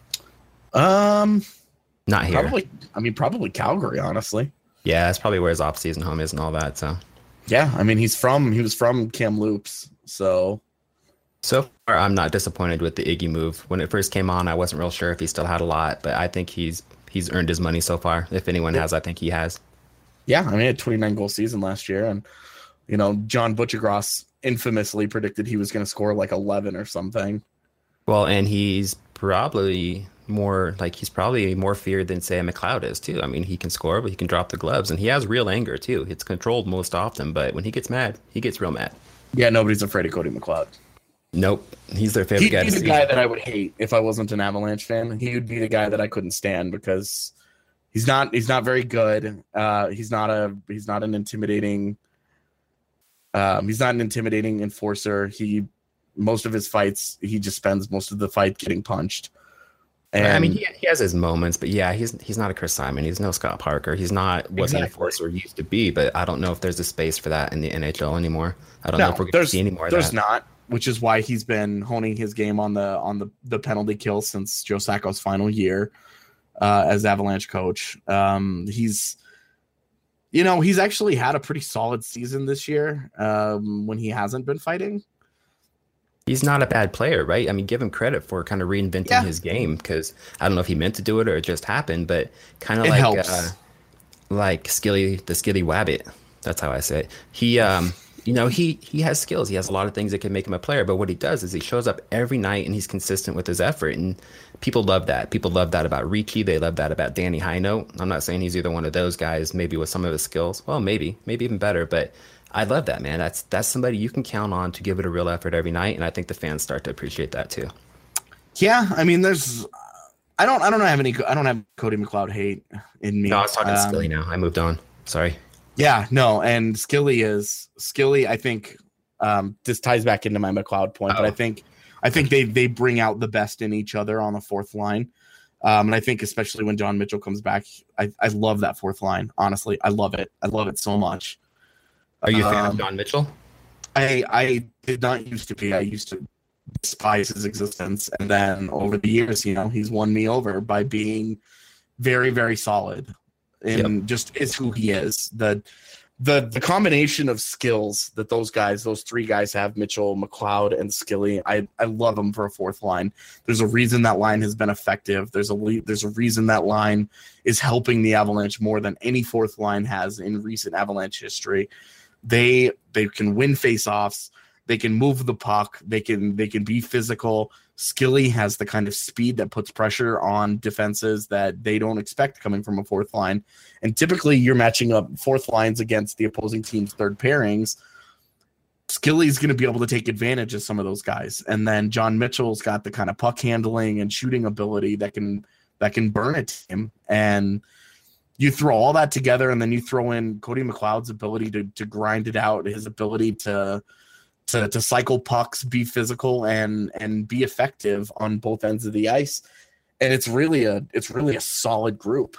Not here. Probably Calgary, honestly. Yeah, that's probably where his off-season home is and all that. So. Yeah, I mean, he was from Kamloops, so far I'm not disappointed with the Iggy move. When it first came on, I wasn't real sure if he still had a lot, but I think he's earned his money so far. If anyone has, I think he has. Yeah, I mean, he had a 29-goal season last year, and John Butchergross infamously predicted he was going to score like 11 or something. Well, and he's probably more feared than, say, a McLeod is too. I mean, he can score, but he can drop the gloves, and he has real anger too. It's controlled most often, but when he gets mad, he gets real mad. Yeah, nobody's afraid of Cody McLeod. Nope, he's their favorite guy. He's the guy that I would hate if I wasn't an Avalanche fan. He would be the guy that I couldn't stand because he's not very good. He's not an intimidating enforcer. Most of his fights, he just spends most of the fight getting punched. And I mean, he has his moments, but yeah, he's not a Chris Simon. He's no Scott Parker. He's not what an enforcer used to be. But I don't know if there's a space for that in the NHL anymore. I don't know if we're going to see any more of that. There's not, which is why he's been honing his game on the penalty kill since Joe Sacco's final year as Avalanche coach. He's actually had a pretty solid season this year when he hasn't been fighting. He's not a bad player, right? I mean, give him credit for kind of reinventing his game, because I don't know if he meant to do it or it just happened, but kind of like Skilly, the Skilly Wabbit. That's how I say it. He has skills. He has a lot of things that can make him a player, but what he does is he shows up every night and he's consistent with his effort, and people love that. People love that about Ricci. They love that about Danny Heino. I'm not saying he's either one of those guys, maybe with some of his skills. Well, maybe even better, but I love that, man. That's somebody you can count on to give it a real effort every night, and I think the fans start to appreciate that too. Yeah, I mean, there's I don't have Cody McLeod hate in me. No, I was talking to Skilly now. I moved on. Sorry. Yeah, no, and Skilly. I think this ties back into my McLeod point, but I think they bring out the best in each other on the fourth line. And I think especially when John Mitchell comes back, I love that fourth line. Honestly, I love it. I love it so much. Are you a fan of John Mitchell? I did not used to be. I used to despise his existence, and then over the years, he's won me over by being very, very solid and just is who he is. The combination of skills that those three guys have, Mitchell, McLeod, and Skilly, I love them for a fourth line. There's a reason that line has been effective. There's a reason that line is helping the Avalanche more than any fourth line has in recent Avalanche history. They can win faceoffs. They can move the puck. They can be physical. Skilly has the kind of speed that puts pressure on defenses that they don't expect coming from a fourth line. And typically you're matching up fourth lines against the opposing team's third pairings. Skilly's going to be able to take advantage of some of those guys. And then John Mitchell's got the kind of puck handling and shooting ability that can burn a team. And you throw all that together, and then you throw in Cody McLeod's ability to grind it out, his ability to cycle pucks, be physical, and be effective on both ends of the ice. And it's really a solid group.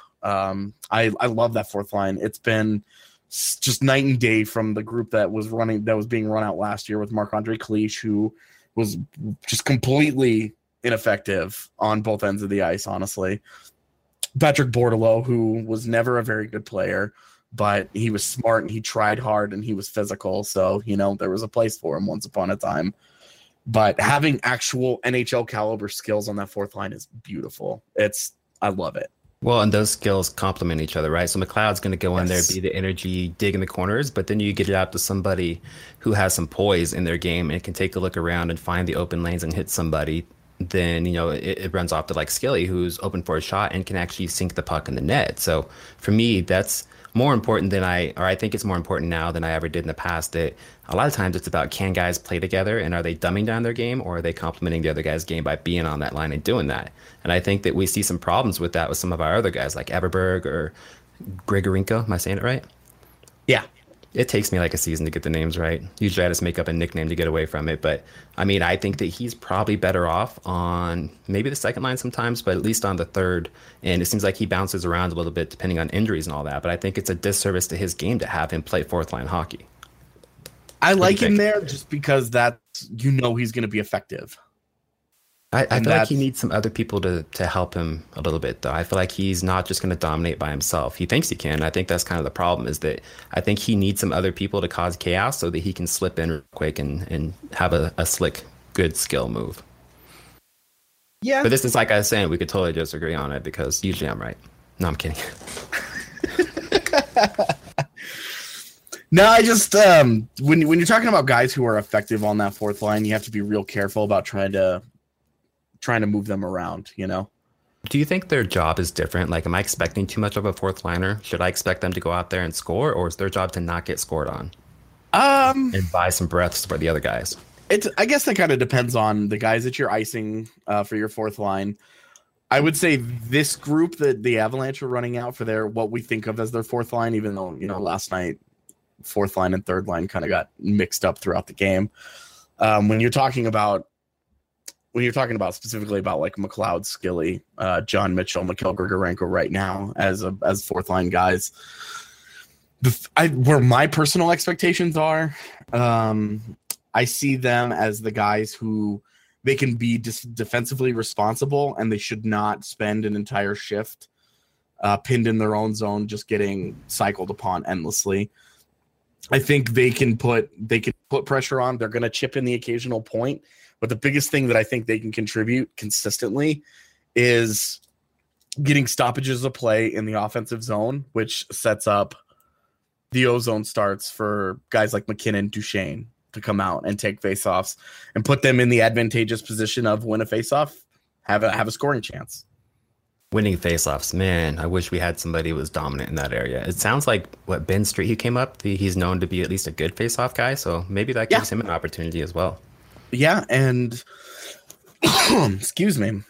I love that fourth line. It's been just night and day from the group that was being run out last year with Marc-Andre Cliche, who was just completely ineffective on both ends of the ice, honestly. Patrick Bordelot, who was never a very good player, but he was smart and he tried hard and he was physical. So, there was a place for him once upon a time. But having actual NHL caliber skills on that fourth line is beautiful. I love it. Well, and those skills complement each other, right? So McLeod's going to go in there, be the energy, dig in the corners, but then you get it out to somebody who has some poise in their game and can take a look around and find the open lanes and hit somebody. Then, it runs off to like Skilly, who's open for a shot and can actually sink the puck in the net. So for me, that's more important I think it's more important now than I ever did in the past, that a lot of times it's about, can guys play together, and are they dumbing down their game, or are they complementing the other guy's game by being on that line and doing that? And I think that we see some problems with that with some of our other guys like Everberg or Grigorenko. Am I saying it right? Yeah. It takes me like a season to get the names right. Usually I just make up a nickname to get away from it. But I mean, I think that he's probably better off on maybe the second line sometimes, but at least on the third. And it seems like he bounces around a little bit depending on injuries and all that. But I think it's a disservice to his game to have him play fourth line hockey. I like him there just because he's going to be effective. I feel like he needs some other people to help him a little bit, though. I feel like he's not just going to dominate by himself. He thinks he can. I think that's kind of the problem, is that I think he needs some other people to cause chaos so that he can slip in real quick and have a slick, good skill move. Yeah. But this is, like I was saying, we could totally disagree on it because usually I'm right. No, I'm kidding. No, I just when you're talking about guys who are effective on that fourth line, you have to be real careful about trying to move them around, Do you think their job is different? Like, am I expecting too much of a fourth liner? Should I expect them to go out there and score, or is their job to not get scored on? And buy some breaths for the other guys? I guess that kind of depends on the guys that you're icing for your fourth line. I would say this group that the Avalanche are running out for what we think of as their fourth line, even though, last night fourth line and third line kind of got mixed up throughout the game. When you're talking about specifically about like McLeod, Skilly, John Mitchell, Mikhail Grigorenko right now as fourth line guys, where my personal expectations are, I see them as the guys who they can be defensively responsible, and they should not spend an entire shift pinned in their own zone, just getting cycled upon endlessly. I think they can put pressure on. They're going to chip in the occasional point. But the biggest thing that I think they can contribute consistently is getting stoppages of play in the offensive zone, which sets up the ozone starts for guys like McKinnon, Duchesne to come out and take faceoffs and put them in the advantageous position of win a faceoff, have a scoring chance. Winning faceoffs, man, I wish we had somebody who was dominant in that area. It sounds like Ben Street, he came up, he's known to be at least a good faceoff guy, so maybe that gives him an opportunity as well. Yeah, and Excuse me.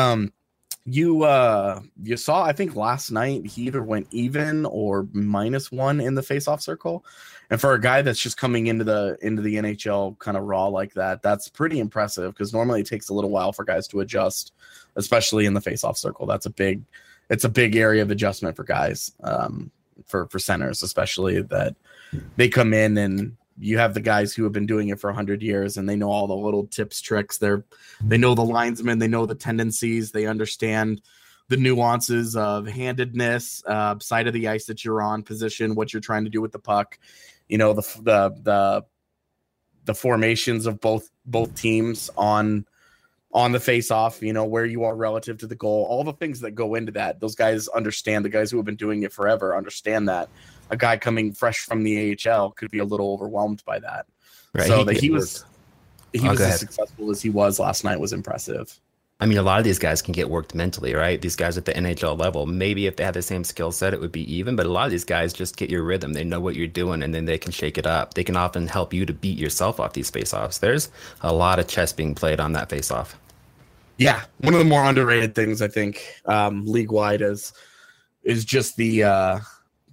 You saw, I think last night he either went even or -1 in the face-off circle, and for a guy that's just coming into the NHL kind of raw like that, that's pretty impressive because normally it takes a little while for guys to adjust, especially in the face-off circle. It's a big area of adjustment for guys, for centers especially, that they come in and you have the guys who have been doing it for 100 years and they know all the little tips, tricks. They know the linesmen, they know the tendencies, they understand the nuances of handedness, side of the ice that you're on, position, what you're trying to do with the puck. You know, the formations of both teams on the face-off, you know, where you are relative to the goal, all the things that go into that. Those guys understand. The guys who have been doing it forever understand that. A guy coming fresh from the AHL could be a little overwhelmed by that. Right. So that he was as successful as he was last night was impressive. I mean, a lot of these guys can get worked mentally, right? These guys at the NHL level, maybe if they had the same skill set, it would be even. But a lot of these guys just get your rhythm. They know what you're doing, and then they can shake it up. They can often help you to beat yourself off these face-offs. There's a lot of chess being played on that face-off. Yeah, one of the more underrated things I think league-wide is just the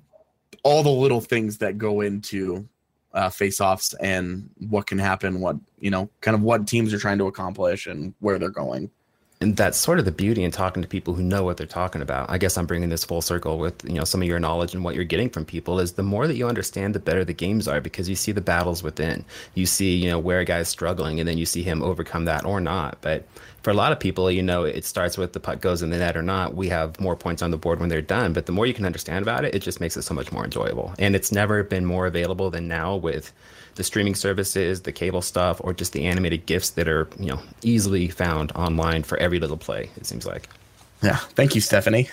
all the little things that go into face-offs and what can happen, what, you know, kind of what teams are trying to accomplish and where they're going. And that's sort of the beauty in talking to people who know what they're talking about. I guess I'm bringing this full circle with, you know, some of your knowledge and what you're getting from people is the more that you understand, the better the games are, because you see the battles within. You see, you know, where a guy's struggling, and then you see him overcome that or not. But for a lot of people, you know, it starts with the puck goes in the net or not. We have more points on the board when they're done. But the more you can understand about it, it just makes it so much more enjoyable. And it's never been more available than now with the streaming services, the cable stuff, or just the animated GIFs that are, you know, easily found online for every little play, it seems like. Yeah. Thank you, Stephanie.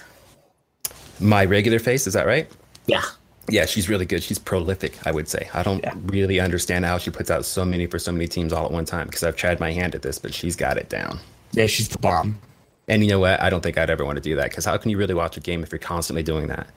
My regular face, is that right? Yeah. Yeah, she's really good. She's prolific, I would say. I don't really understand how she puts out so many for so many teams all at one time, because I've tried my hand at this, but she's got it down. Yeah, she's the bomb. And you know what? I don't think I'd ever want to do that, because how can you really watch a game if you're constantly doing that?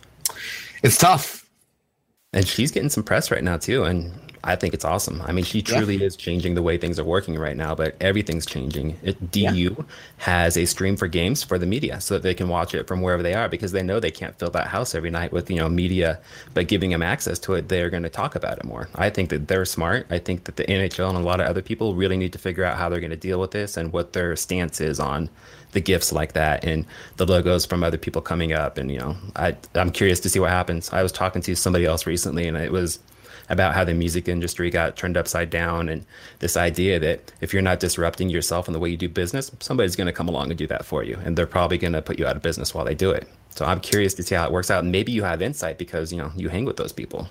It's tough. And she's getting some press right now, too. And I think it's awesome. I mean, she truly is changing the way things are working right now, but everything's changing. DU has a stream for games for the media so that they can watch it from wherever they are, because they know they can't fill that house every night with, you know, media, but giving them access to it, they're going to talk about it more. I think that they're smart. I think that the NHL and a lot of other people really need to figure out how they're going to deal with this and what their stance is on the gifts like that and the logos from other people coming up. And, you know, I'm curious to see what happens. I was talking to somebody else recently, and it was about how the music industry got turned upside down, and this idea that if you're not disrupting yourself and the way you do business, somebody's going to come along and do that for you, and they're probably going to put you out of business while they do it. So I'm curious to see how it works out, and maybe you have insight because, you know, you hang with those people.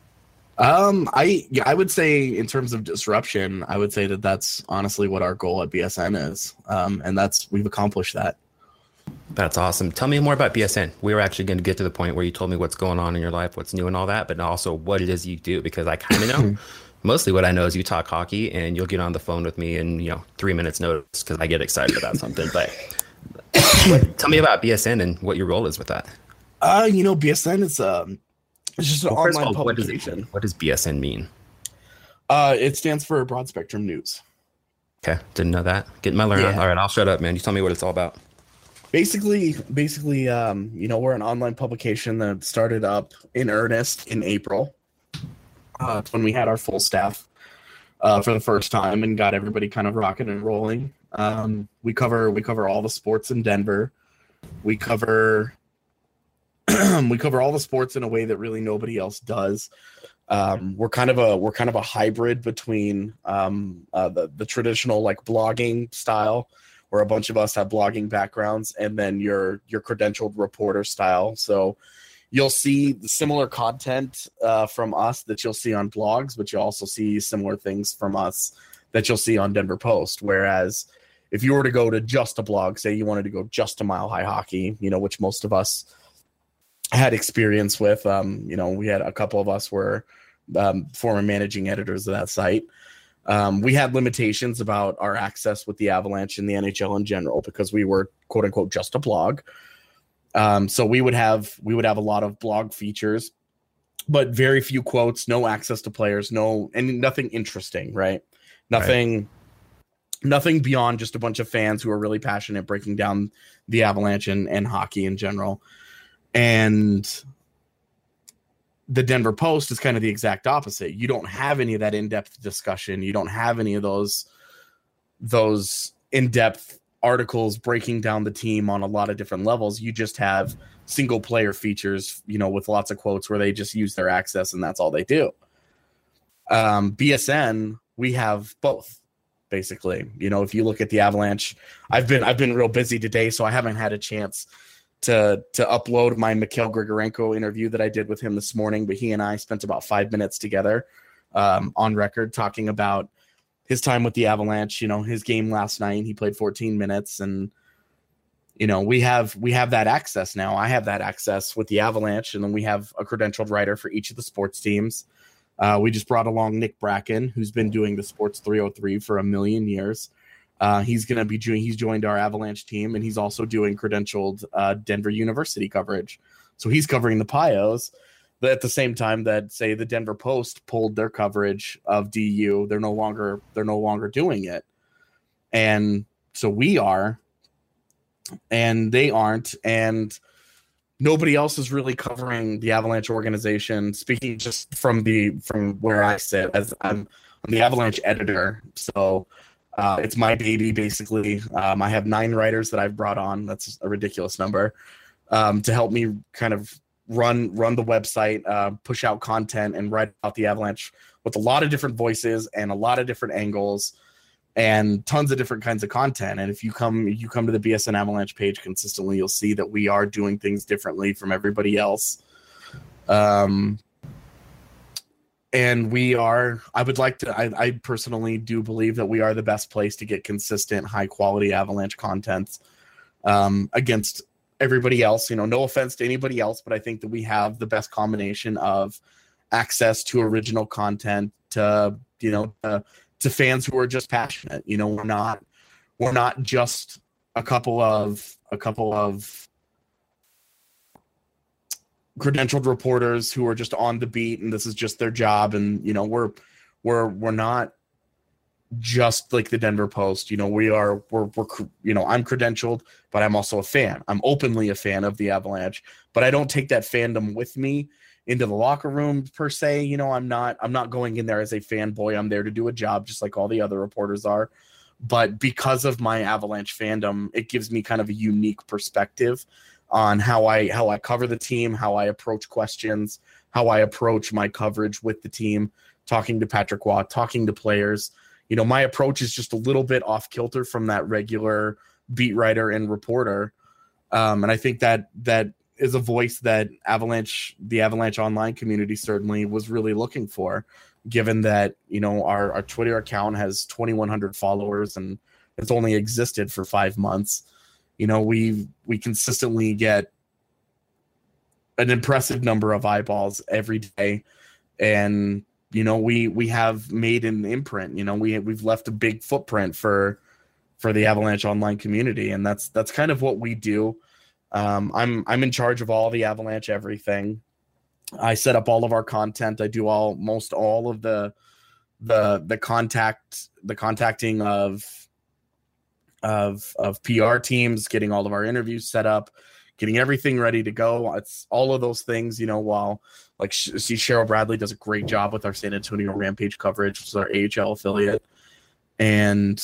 I would say in terms of disruption, I would say that that's honestly what our goal at BSN is, and we've accomplished that. That's awesome. Tell me more about BSN. We were actually going to get to the point where you told me what's going on in your life, what's new and all that, but also what it is you do, because I kind of know. Mostly what I know is you talk hockey and you'll get on the phone with me in, you know, 3 minutes notice because I get excited about something. But tell me about BSN and what your role is with that. You know, BSN is it's just an online publication. What does BSN mean? It stands for Broad Spectrum News. Okay, didn't know that. Getting my learn on. All right, I'll shut up, man. You tell me what it's all about. Basically, you know, we're an online publication that started up in earnest in April. It's when we had our full staff for the first time and got everybody kind of rocking and rolling. We cover all the sports in Denver. We cover all the sports in a way that really nobody else does. We're kind of a hybrid between the traditional like blogging style, where a bunch of us have blogging backgrounds, and then your credentialed reporter style. So you'll see similar content from us that you'll see on blogs, but you'll also see similar things from us that you'll see on Denver Post. Whereas if you were to go to just a blog, say you wanted to go just to Mile High Hockey, you know, which most of us had experience with, you know, we had a couple of us were former managing editors of that site. We had limitations about our access with the Avalanche and the NHL in general because we were quote unquote just a blog. So we would have a lot of blog features, but very few quotes, no access to players, and nothing interesting, right? Nothing Nothing beyond just a bunch of fans who are really passionate breaking down the Avalanche and hockey in general. And the Denver Post is kind of the exact opposite. You don't have any of that in-depth discussion. You don't have any of those in-depth articles breaking down the team on a lot of different levels. You just have single player features, with lots of quotes where they just use their access and that's all they do. BSN, we have both. Basically, if you look at the Avalanche, I've been real busy today, so I haven't had a chance to upload my Mikhail Grigorenko interview that I did with him this morning. But he and I spent about 5 minutes together on record talking about his time with the Avalanche. His game last night. He played 14 minutes, and we have that access now. I have that access with the Avalanche, and then we have a credentialed writer for each of the sports teams. We just brought along Nick Bracken, who's been doing the Sports 303 for a million years. He's joined our Avalanche team, and he's also doing credentialed Denver University coverage. So he's covering the Pios. But at the same time that, say, the Denver Post pulled their coverage of DU, they're no longer doing it. And so we are, and they aren't, and nobody else is really covering the Avalanche organization. Speaking just from where I sit, as I'm the Avalanche editor, so it's my baby basically. I have 9 writers that I've brought on. That's a ridiculous number, to help me kind of run the website, push out content, and write about the Avalanche with a lot of different voices and a lot of different angles and tons of different kinds of content. And if you come to the BSN Avalanche page consistently, you'll see that we are doing things differently from everybody else. And I personally do believe that we are the best place to get consistent, high quality Avalanche content against everybody else. No offense to anybody else, but I think that we have the best combination of access to original content, to fans who are just passionate. We're not just a couple of credentialed reporters who are just on the beat and this is just their job. And we're not just like the Denver Post. I'm credentialed, but I'm also a fan. I'm openly a fan of the Avalanche, but I don't take that fandom with me into the locker room per se. I'm not going in there as a fanboy. I'm there to do a job just like all the other reporters are. But because of my Avalanche fandom, it gives me kind of a unique perspective on how I cover the team, how I approach questions, how I approach my coverage with the team, talking to Patrick Waugh, talking to players. My approach is just a little bit off kilter from that regular beat writer and reporter. And I think that is a voice that the Avalanche online community certainly was really looking for, given that, our Twitter account has 2,100 followers and it's only existed for 5 months. We consistently get an impressive number of eyeballs every day. And, we have made an imprint. We've left a big footprint for the Avalanche online community. And that's kind of what we do. I'm in charge of all the Avalanche everything. I set up all of our content. I do most all of the contacting of PR teams, getting all of our interviews set up, getting everything ready to go. It's all of those things, while Cheryl Bradley does a great job with our San Antonio Rampage coverage, which is our AHL affiliate. And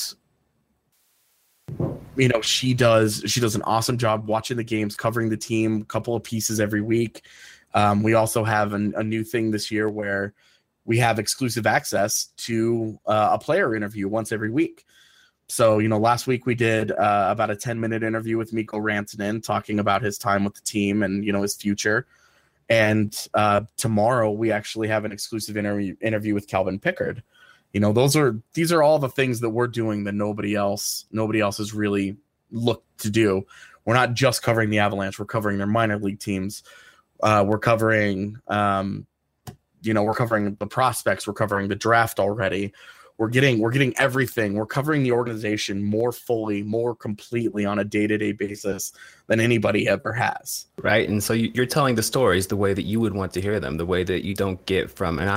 she does an awesome job watching the games, covering the team, a couple of pieces every week. We also have a new thing this year where we have exclusive access to a player interview once every week. So, last week we did about a 10-minute interview with Mikko Rantanen talking about his time with the team and, his future. And tomorrow we actually have an exclusive interview with Calvin Pickard. These are all the things that we're doing that nobody else has really looked to do. We're not just covering the Avalanche. We're covering their minor league teams. We're covering the prospects. We're covering the draft already. We're getting everything. We're covering the organization more fully, more completely on a day-to-day basis than anybody ever has. Right. And so you're telling the stories the way that you would want to hear them, the way that you don't get from, and I'm not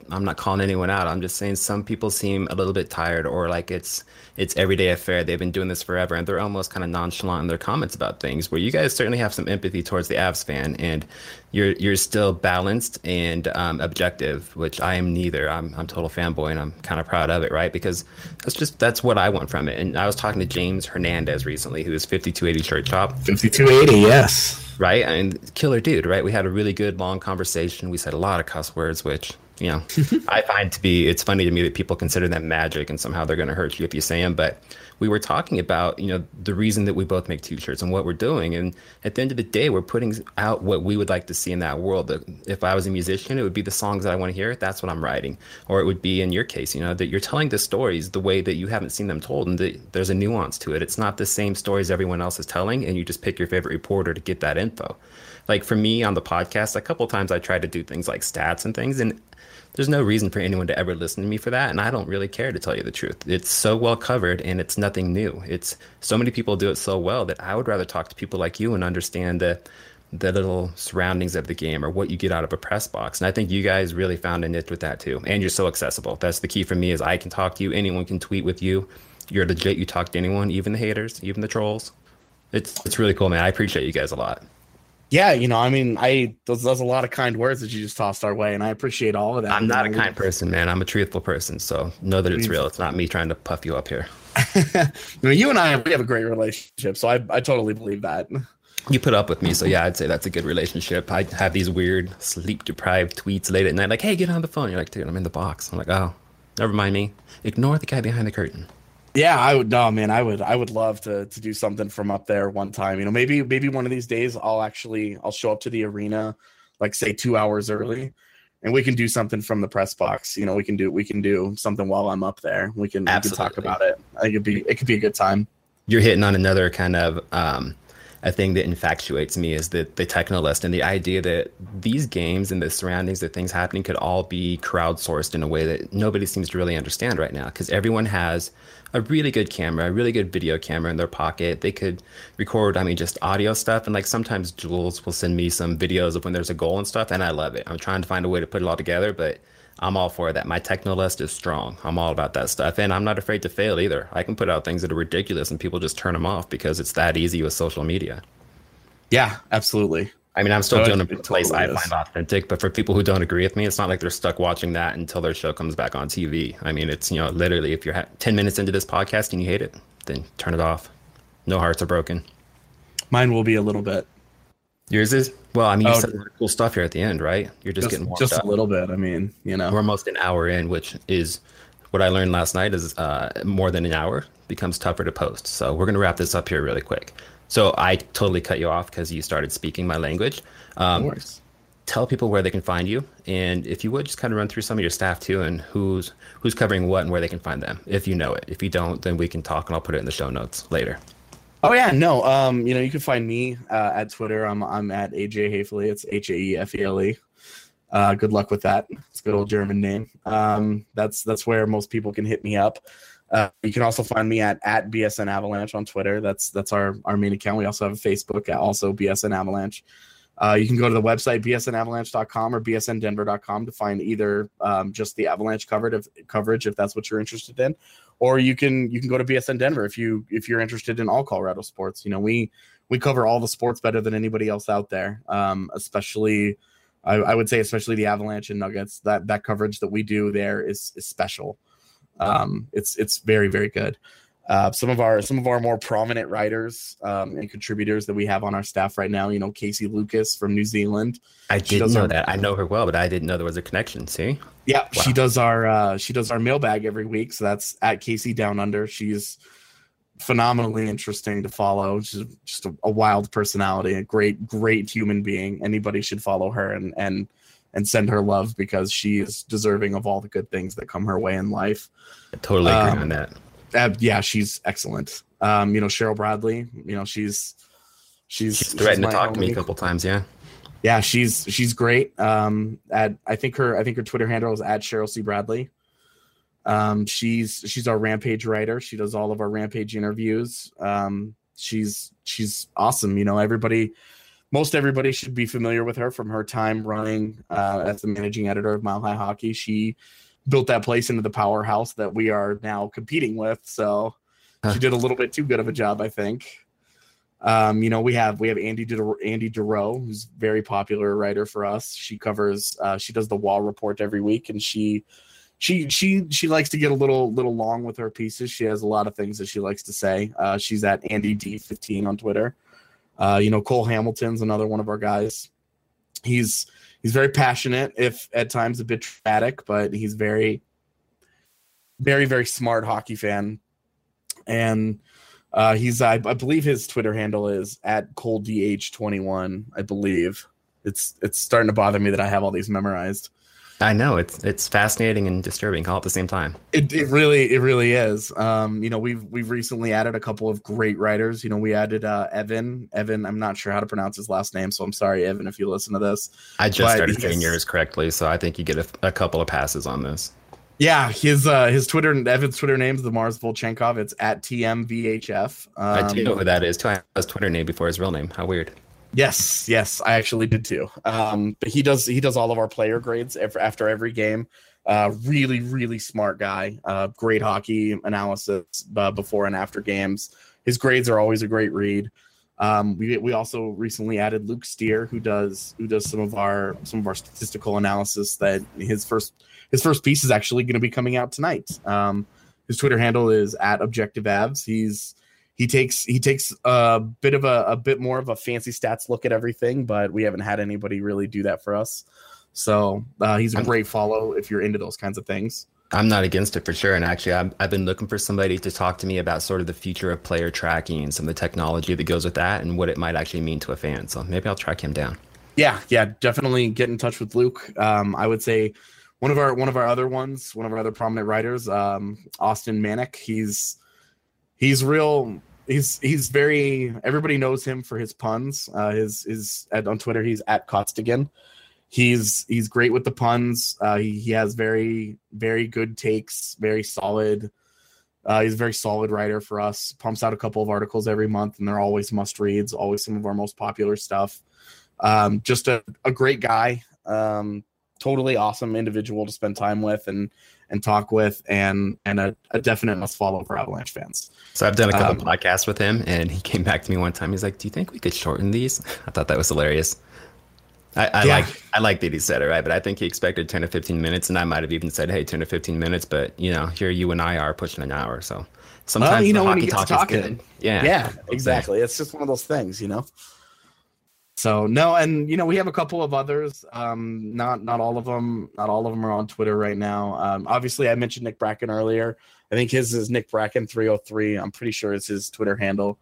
I'm not calling anyone out. I'm just saying some people seem a little bit tired or like it's everyday affair. They've been doing this forever and they're almost kind of nonchalant in their comments about things. Where you guys certainly have some empathy towards the Avs fan, and you're still balanced and objective, which I am neither. I'm total fanboy and I'm kind of proud of it, right? Because that's what I want from it. And I was talking to James Hernandez recently, who is 5280 Shirt Shop. 5280, yes. Right? And killer dude, right? We had a really good long conversation. We said a lot of cuss words, which, you know, I find it's funny to me that people consider them magic and somehow they're going to hurt you if you say them. But we were talking about, you know, the reason that we both make t-shirts and what we're doing. And at the end of the day, we're putting out what we would like to see in that world. If I was a musician, it would be the songs that I want to hear. That's what I'm writing. Or it would be, in your case, you know, that you're telling the stories the way that you haven't seen them told, and that there's a nuance to it. It's not the same stories everyone else is telling, and you just pick your favorite reporter to get that info. Like for me on the podcast, a couple of times I tried to do things like stats and things, and there's no reason for anyone to ever listen to me for that. And I don't really care, to tell you the truth. It's so well covered and it's nothing new. It's so many people do it so well that I would rather talk to people like you and understand the little surroundings of the game or what you get out of a press box. And I think you guys really found a niche with that too. And you're so accessible. That's the key for me, is I can talk to you. Anyone can tweet with you. You're legit. You talk to anyone, even the haters, even the trolls. It's really cool, man. I appreciate you guys a lot. Yeah, you know, I mean, those a lot of kind words that you just tossed our way, and I appreciate all of that. I'm not a kind person, man. I'm a truthful person, so know that it's real. It's not me trying to puff you up here. You know, you and I, we have a great relationship, so I totally believe that. You put up with me, so yeah, I'd say that's a good relationship. I have these weird sleep-deprived tweets late at night, like, hey, get on the phone. You're like, dude, I'm in the box. I'm like, oh, never mind me. Ignore the guy behind the curtain. Yeah, I would. No, man, I would love to do something from up there one time. You know, maybe one of these days I'll show up to the arena, like say 2 hours early, and we can do something from the press box. You know, we can do something while I'm up there. We can talk about it. I think it could be a good time. You're hitting on another kind of a thing that infatuates me, is the technolist and the idea that these games and the surroundings, the things happening, could all be crowdsourced in a way that nobody seems to really understand right now, because everyone has a really good camera, a really good video camera in their pocket. They could record, just audio stuff. And like sometimes Jules will send me some videos of when there's a goal and stuff, and I love it. I'm trying to find a way to put it all together, but I'm all for that. My techno list is strong. I'm all about that stuff. And I'm not afraid to fail either. I can put out things that are ridiculous and people just turn them off because it's that easy with social media. Yeah, absolutely. I'm still doing a place I find authentic, but for people who don't agree with me, it's not like they're stuck watching that until their show comes back on TV. It's, literally, if you're 10 minutes into this podcast and you hate it, then turn it off. No hearts are broken. Mine will be a little bit. Yours is? Well, you said cool stuff here at the end, right? You're just getting warmed just up. A little bit. We're almost an hour in, which is what I learned last night is more than an hour becomes tougher to post. So we're going to wrap this up here really quick. So I totally cut you off because you started speaking my language. Of course. Tell people where they can find you. And if you would, just kind of run through some of your staff too, and who's covering what and where they can find them. If you know it. If you don't, then we can talk and I'll put it in the show notes later. Oh yeah, no. You can find me at Twitter. I'm at AJ Haefele. It's HAEFELE. Good luck with that. It's a good old German name. That's where most people can hit me up. You can also find me at BSN Avalanche on Twitter. That's our main account. We also have a Facebook at also BSN Avalanche. You can go to the website bsnavalanche.com or bsndenver.com to find either just the Avalanche coverage if that's what you're interested in, or you can go to BSN Denver if you're interested in all Colorado sports. We cover all the sports better than anybody else out there. Especially I would say especially the Avalanche and Nuggets. That coverage that we do there is special. It's very, very good. Some of our more prominent writers and contributors that we have on our staff right now, Casey Lucas from New Zealand. I didn't know that. I know her well, but I didn't know there was a connection. See? Yeah, wow. She does our mailbag every week. So that's at Casey Down Under. She's phenomenally interesting to follow. She's just a wild personality, a great human being. Anybody should follow her and send her love because she is deserving of all the good things that come her way in life. I totally agree on that. Yeah, she's excellent. Cheryl Bradley, she's threatened to talk to me a couple times. Yeah, she's great. I think her Twitter handle is at Cheryl C. Bradley. She's our Rampage writer. She does all of our Rampage interviews. She's awesome. Everybody, most everybody should be familiar with her from her time running as the managing editor of Mile High Hockey. She built that place into the powerhouse that we are now competing with. So she did a little bit too good of a job, I think. We have Andy Durow, who's a very popular writer for us. She covers, she does the Wall Report every week, and she likes to get a little long with her pieces. She has a lot of things that she likes to say. She's at Andy D15 on Twitter. Cole Hamilton's another one of our guys. He's very passionate, if at times a bit dramatic, but he's very, very, very smart hockey fan. And I believe his Twitter handle is at ColeDH21. I believe it's starting to bother me that I have all these memorized. I know it's fascinating and disturbing all at the same time. It really is. We've recently added a couple of great writers. We added Evan. I'm not sure how to pronounce his last name, so I'm sorry, Evan, if you listen to this. I just started saying yours correctly, so I think you get a couple of passes on this. Yeah, his Twitter, Evan's Twitter name is the Mars Volchenkov. It's at TMVHF. I do know who that is too. I have his Twitter name before his real name. How weird. Yes, I actually did too. But he does all of our player grades after every game. Really, really smart guy. Great hockey analysis before and after games. His grades are always a great read. We also recently added Luke Steer, who does some of our statistical analysis. That his first piece is actually going to be coming out tonight. His Twitter handle is at ObjectiveAvs. He takes a bit more of a fancy stats look at everything, but we haven't had anybody really do that for us. So he's a great follow if you're into those kinds of things. I'm not against it for sure. And actually, I've been looking for somebody to talk to me about sort of the future of player tracking and some of the technology that goes with that and what it might actually mean to a fan. So maybe I'll track him down. Yeah, definitely get in touch with Luke. I would say one of our other prominent writers, Austin Manick. He's very, everybody knows him for his puns. On Twitter, he's at Kotstigan. He's great with the puns. He has very, very good takes, very solid. He's a very solid writer for us. Pumps out a couple of articles every month, and they're always must reads, always some of our most popular stuff. Just a great guy. Totally awesome individual to spend time with and talk with, and a definite must follow for Avalanche fans. So I've done a couple podcasts with him, and he came back to me one time. He's like, "Do you think we could shorten these?" I thought that was hilarious. I like that he said it, right? But I think he expected 10 to 15 minutes, and I might have even said, "Hey, 10 to 15 minutes." But here you and I are pushing an hour, so sometimes the hockey talk is good. Yeah, exactly. It's just one of those things, So no, and we have a couple of others. Not all of them are on Twitter right now. Obviously, I mentioned Nick Bracken earlier. I think his is Nick Bracken 303. I'm pretty sure it's his Twitter handle.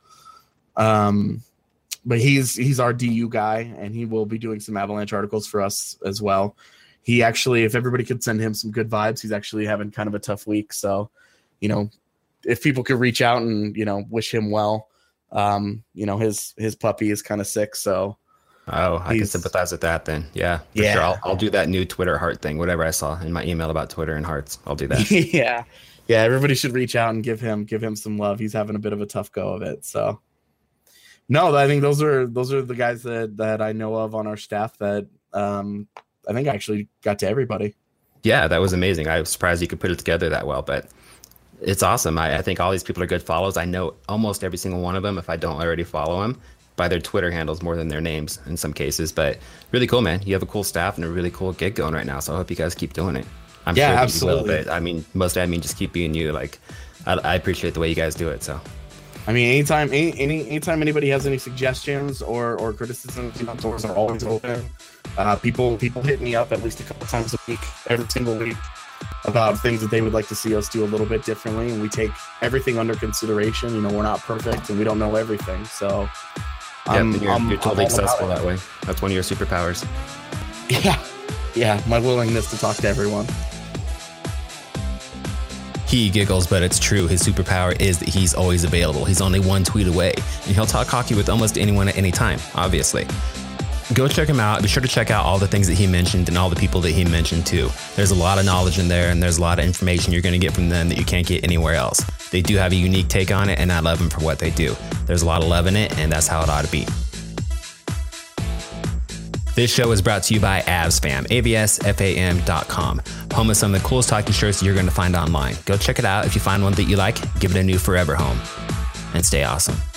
But he's our DU guy, and he will be doing some Avalanche articles for us as well. He actually, if everybody could send him some good vibes, he's actually having kind of a tough week. So, if people could reach out and wish him well. His puppy is kind of sick, so. Oh, I can sympathize with that then. Yeah, for sure. I'll do that new Twitter heart thing, whatever I saw in my email about Twitter and hearts. I'll do that. Yeah. Everybody should reach out and give him some love. He's having a bit of a tough go of it. So, no, I think those are the guys that I know of on our staff that I think I actually got to everybody. Yeah, that was amazing. I was surprised you could put it together that well, but it's awesome. I think all these people are good follows. I know almost every single one of them, if I don't already follow them, by their Twitter handles more than their names in some cases. But really cool, man. You have a cool staff and a really cool gig going right now. So I hope you guys keep doing it. I'm sure absolutely. You will, but mostly just keep being you. Like, I appreciate the way you guys do it. So, anytime anybody has any suggestions or criticisms, doors are always open. People hit me up at least a couple times a week, every single week, about things that they would like to see us do a little bit differently, and we take everything under consideration. We're not perfect and we don't know everything, so you're totally accessible that way. That's one of your superpowers. Yeah, my willingness to talk to everyone. He giggles, but it's true. His superpower is that he's always available. He's only one tweet away, and he'll talk hockey with almost anyone at any time, obviously. Go check him out. Be sure to check out all the things that he mentioned and all the people that he mentioned too. There's a lot of knowledge in there, and there's a lot of information you're going to get from them that you can't get anywhere else. They do have a unique take on it, and I love them for what they do. There's a lot of love in it, and that's how it ought to be. This show is brought to you by AvsFam, AVSFAM.com, home of some of the coolest hockey shirts you're going to find online. Go check it out. If you find one that you like, give it a new forever home. And stay awesome.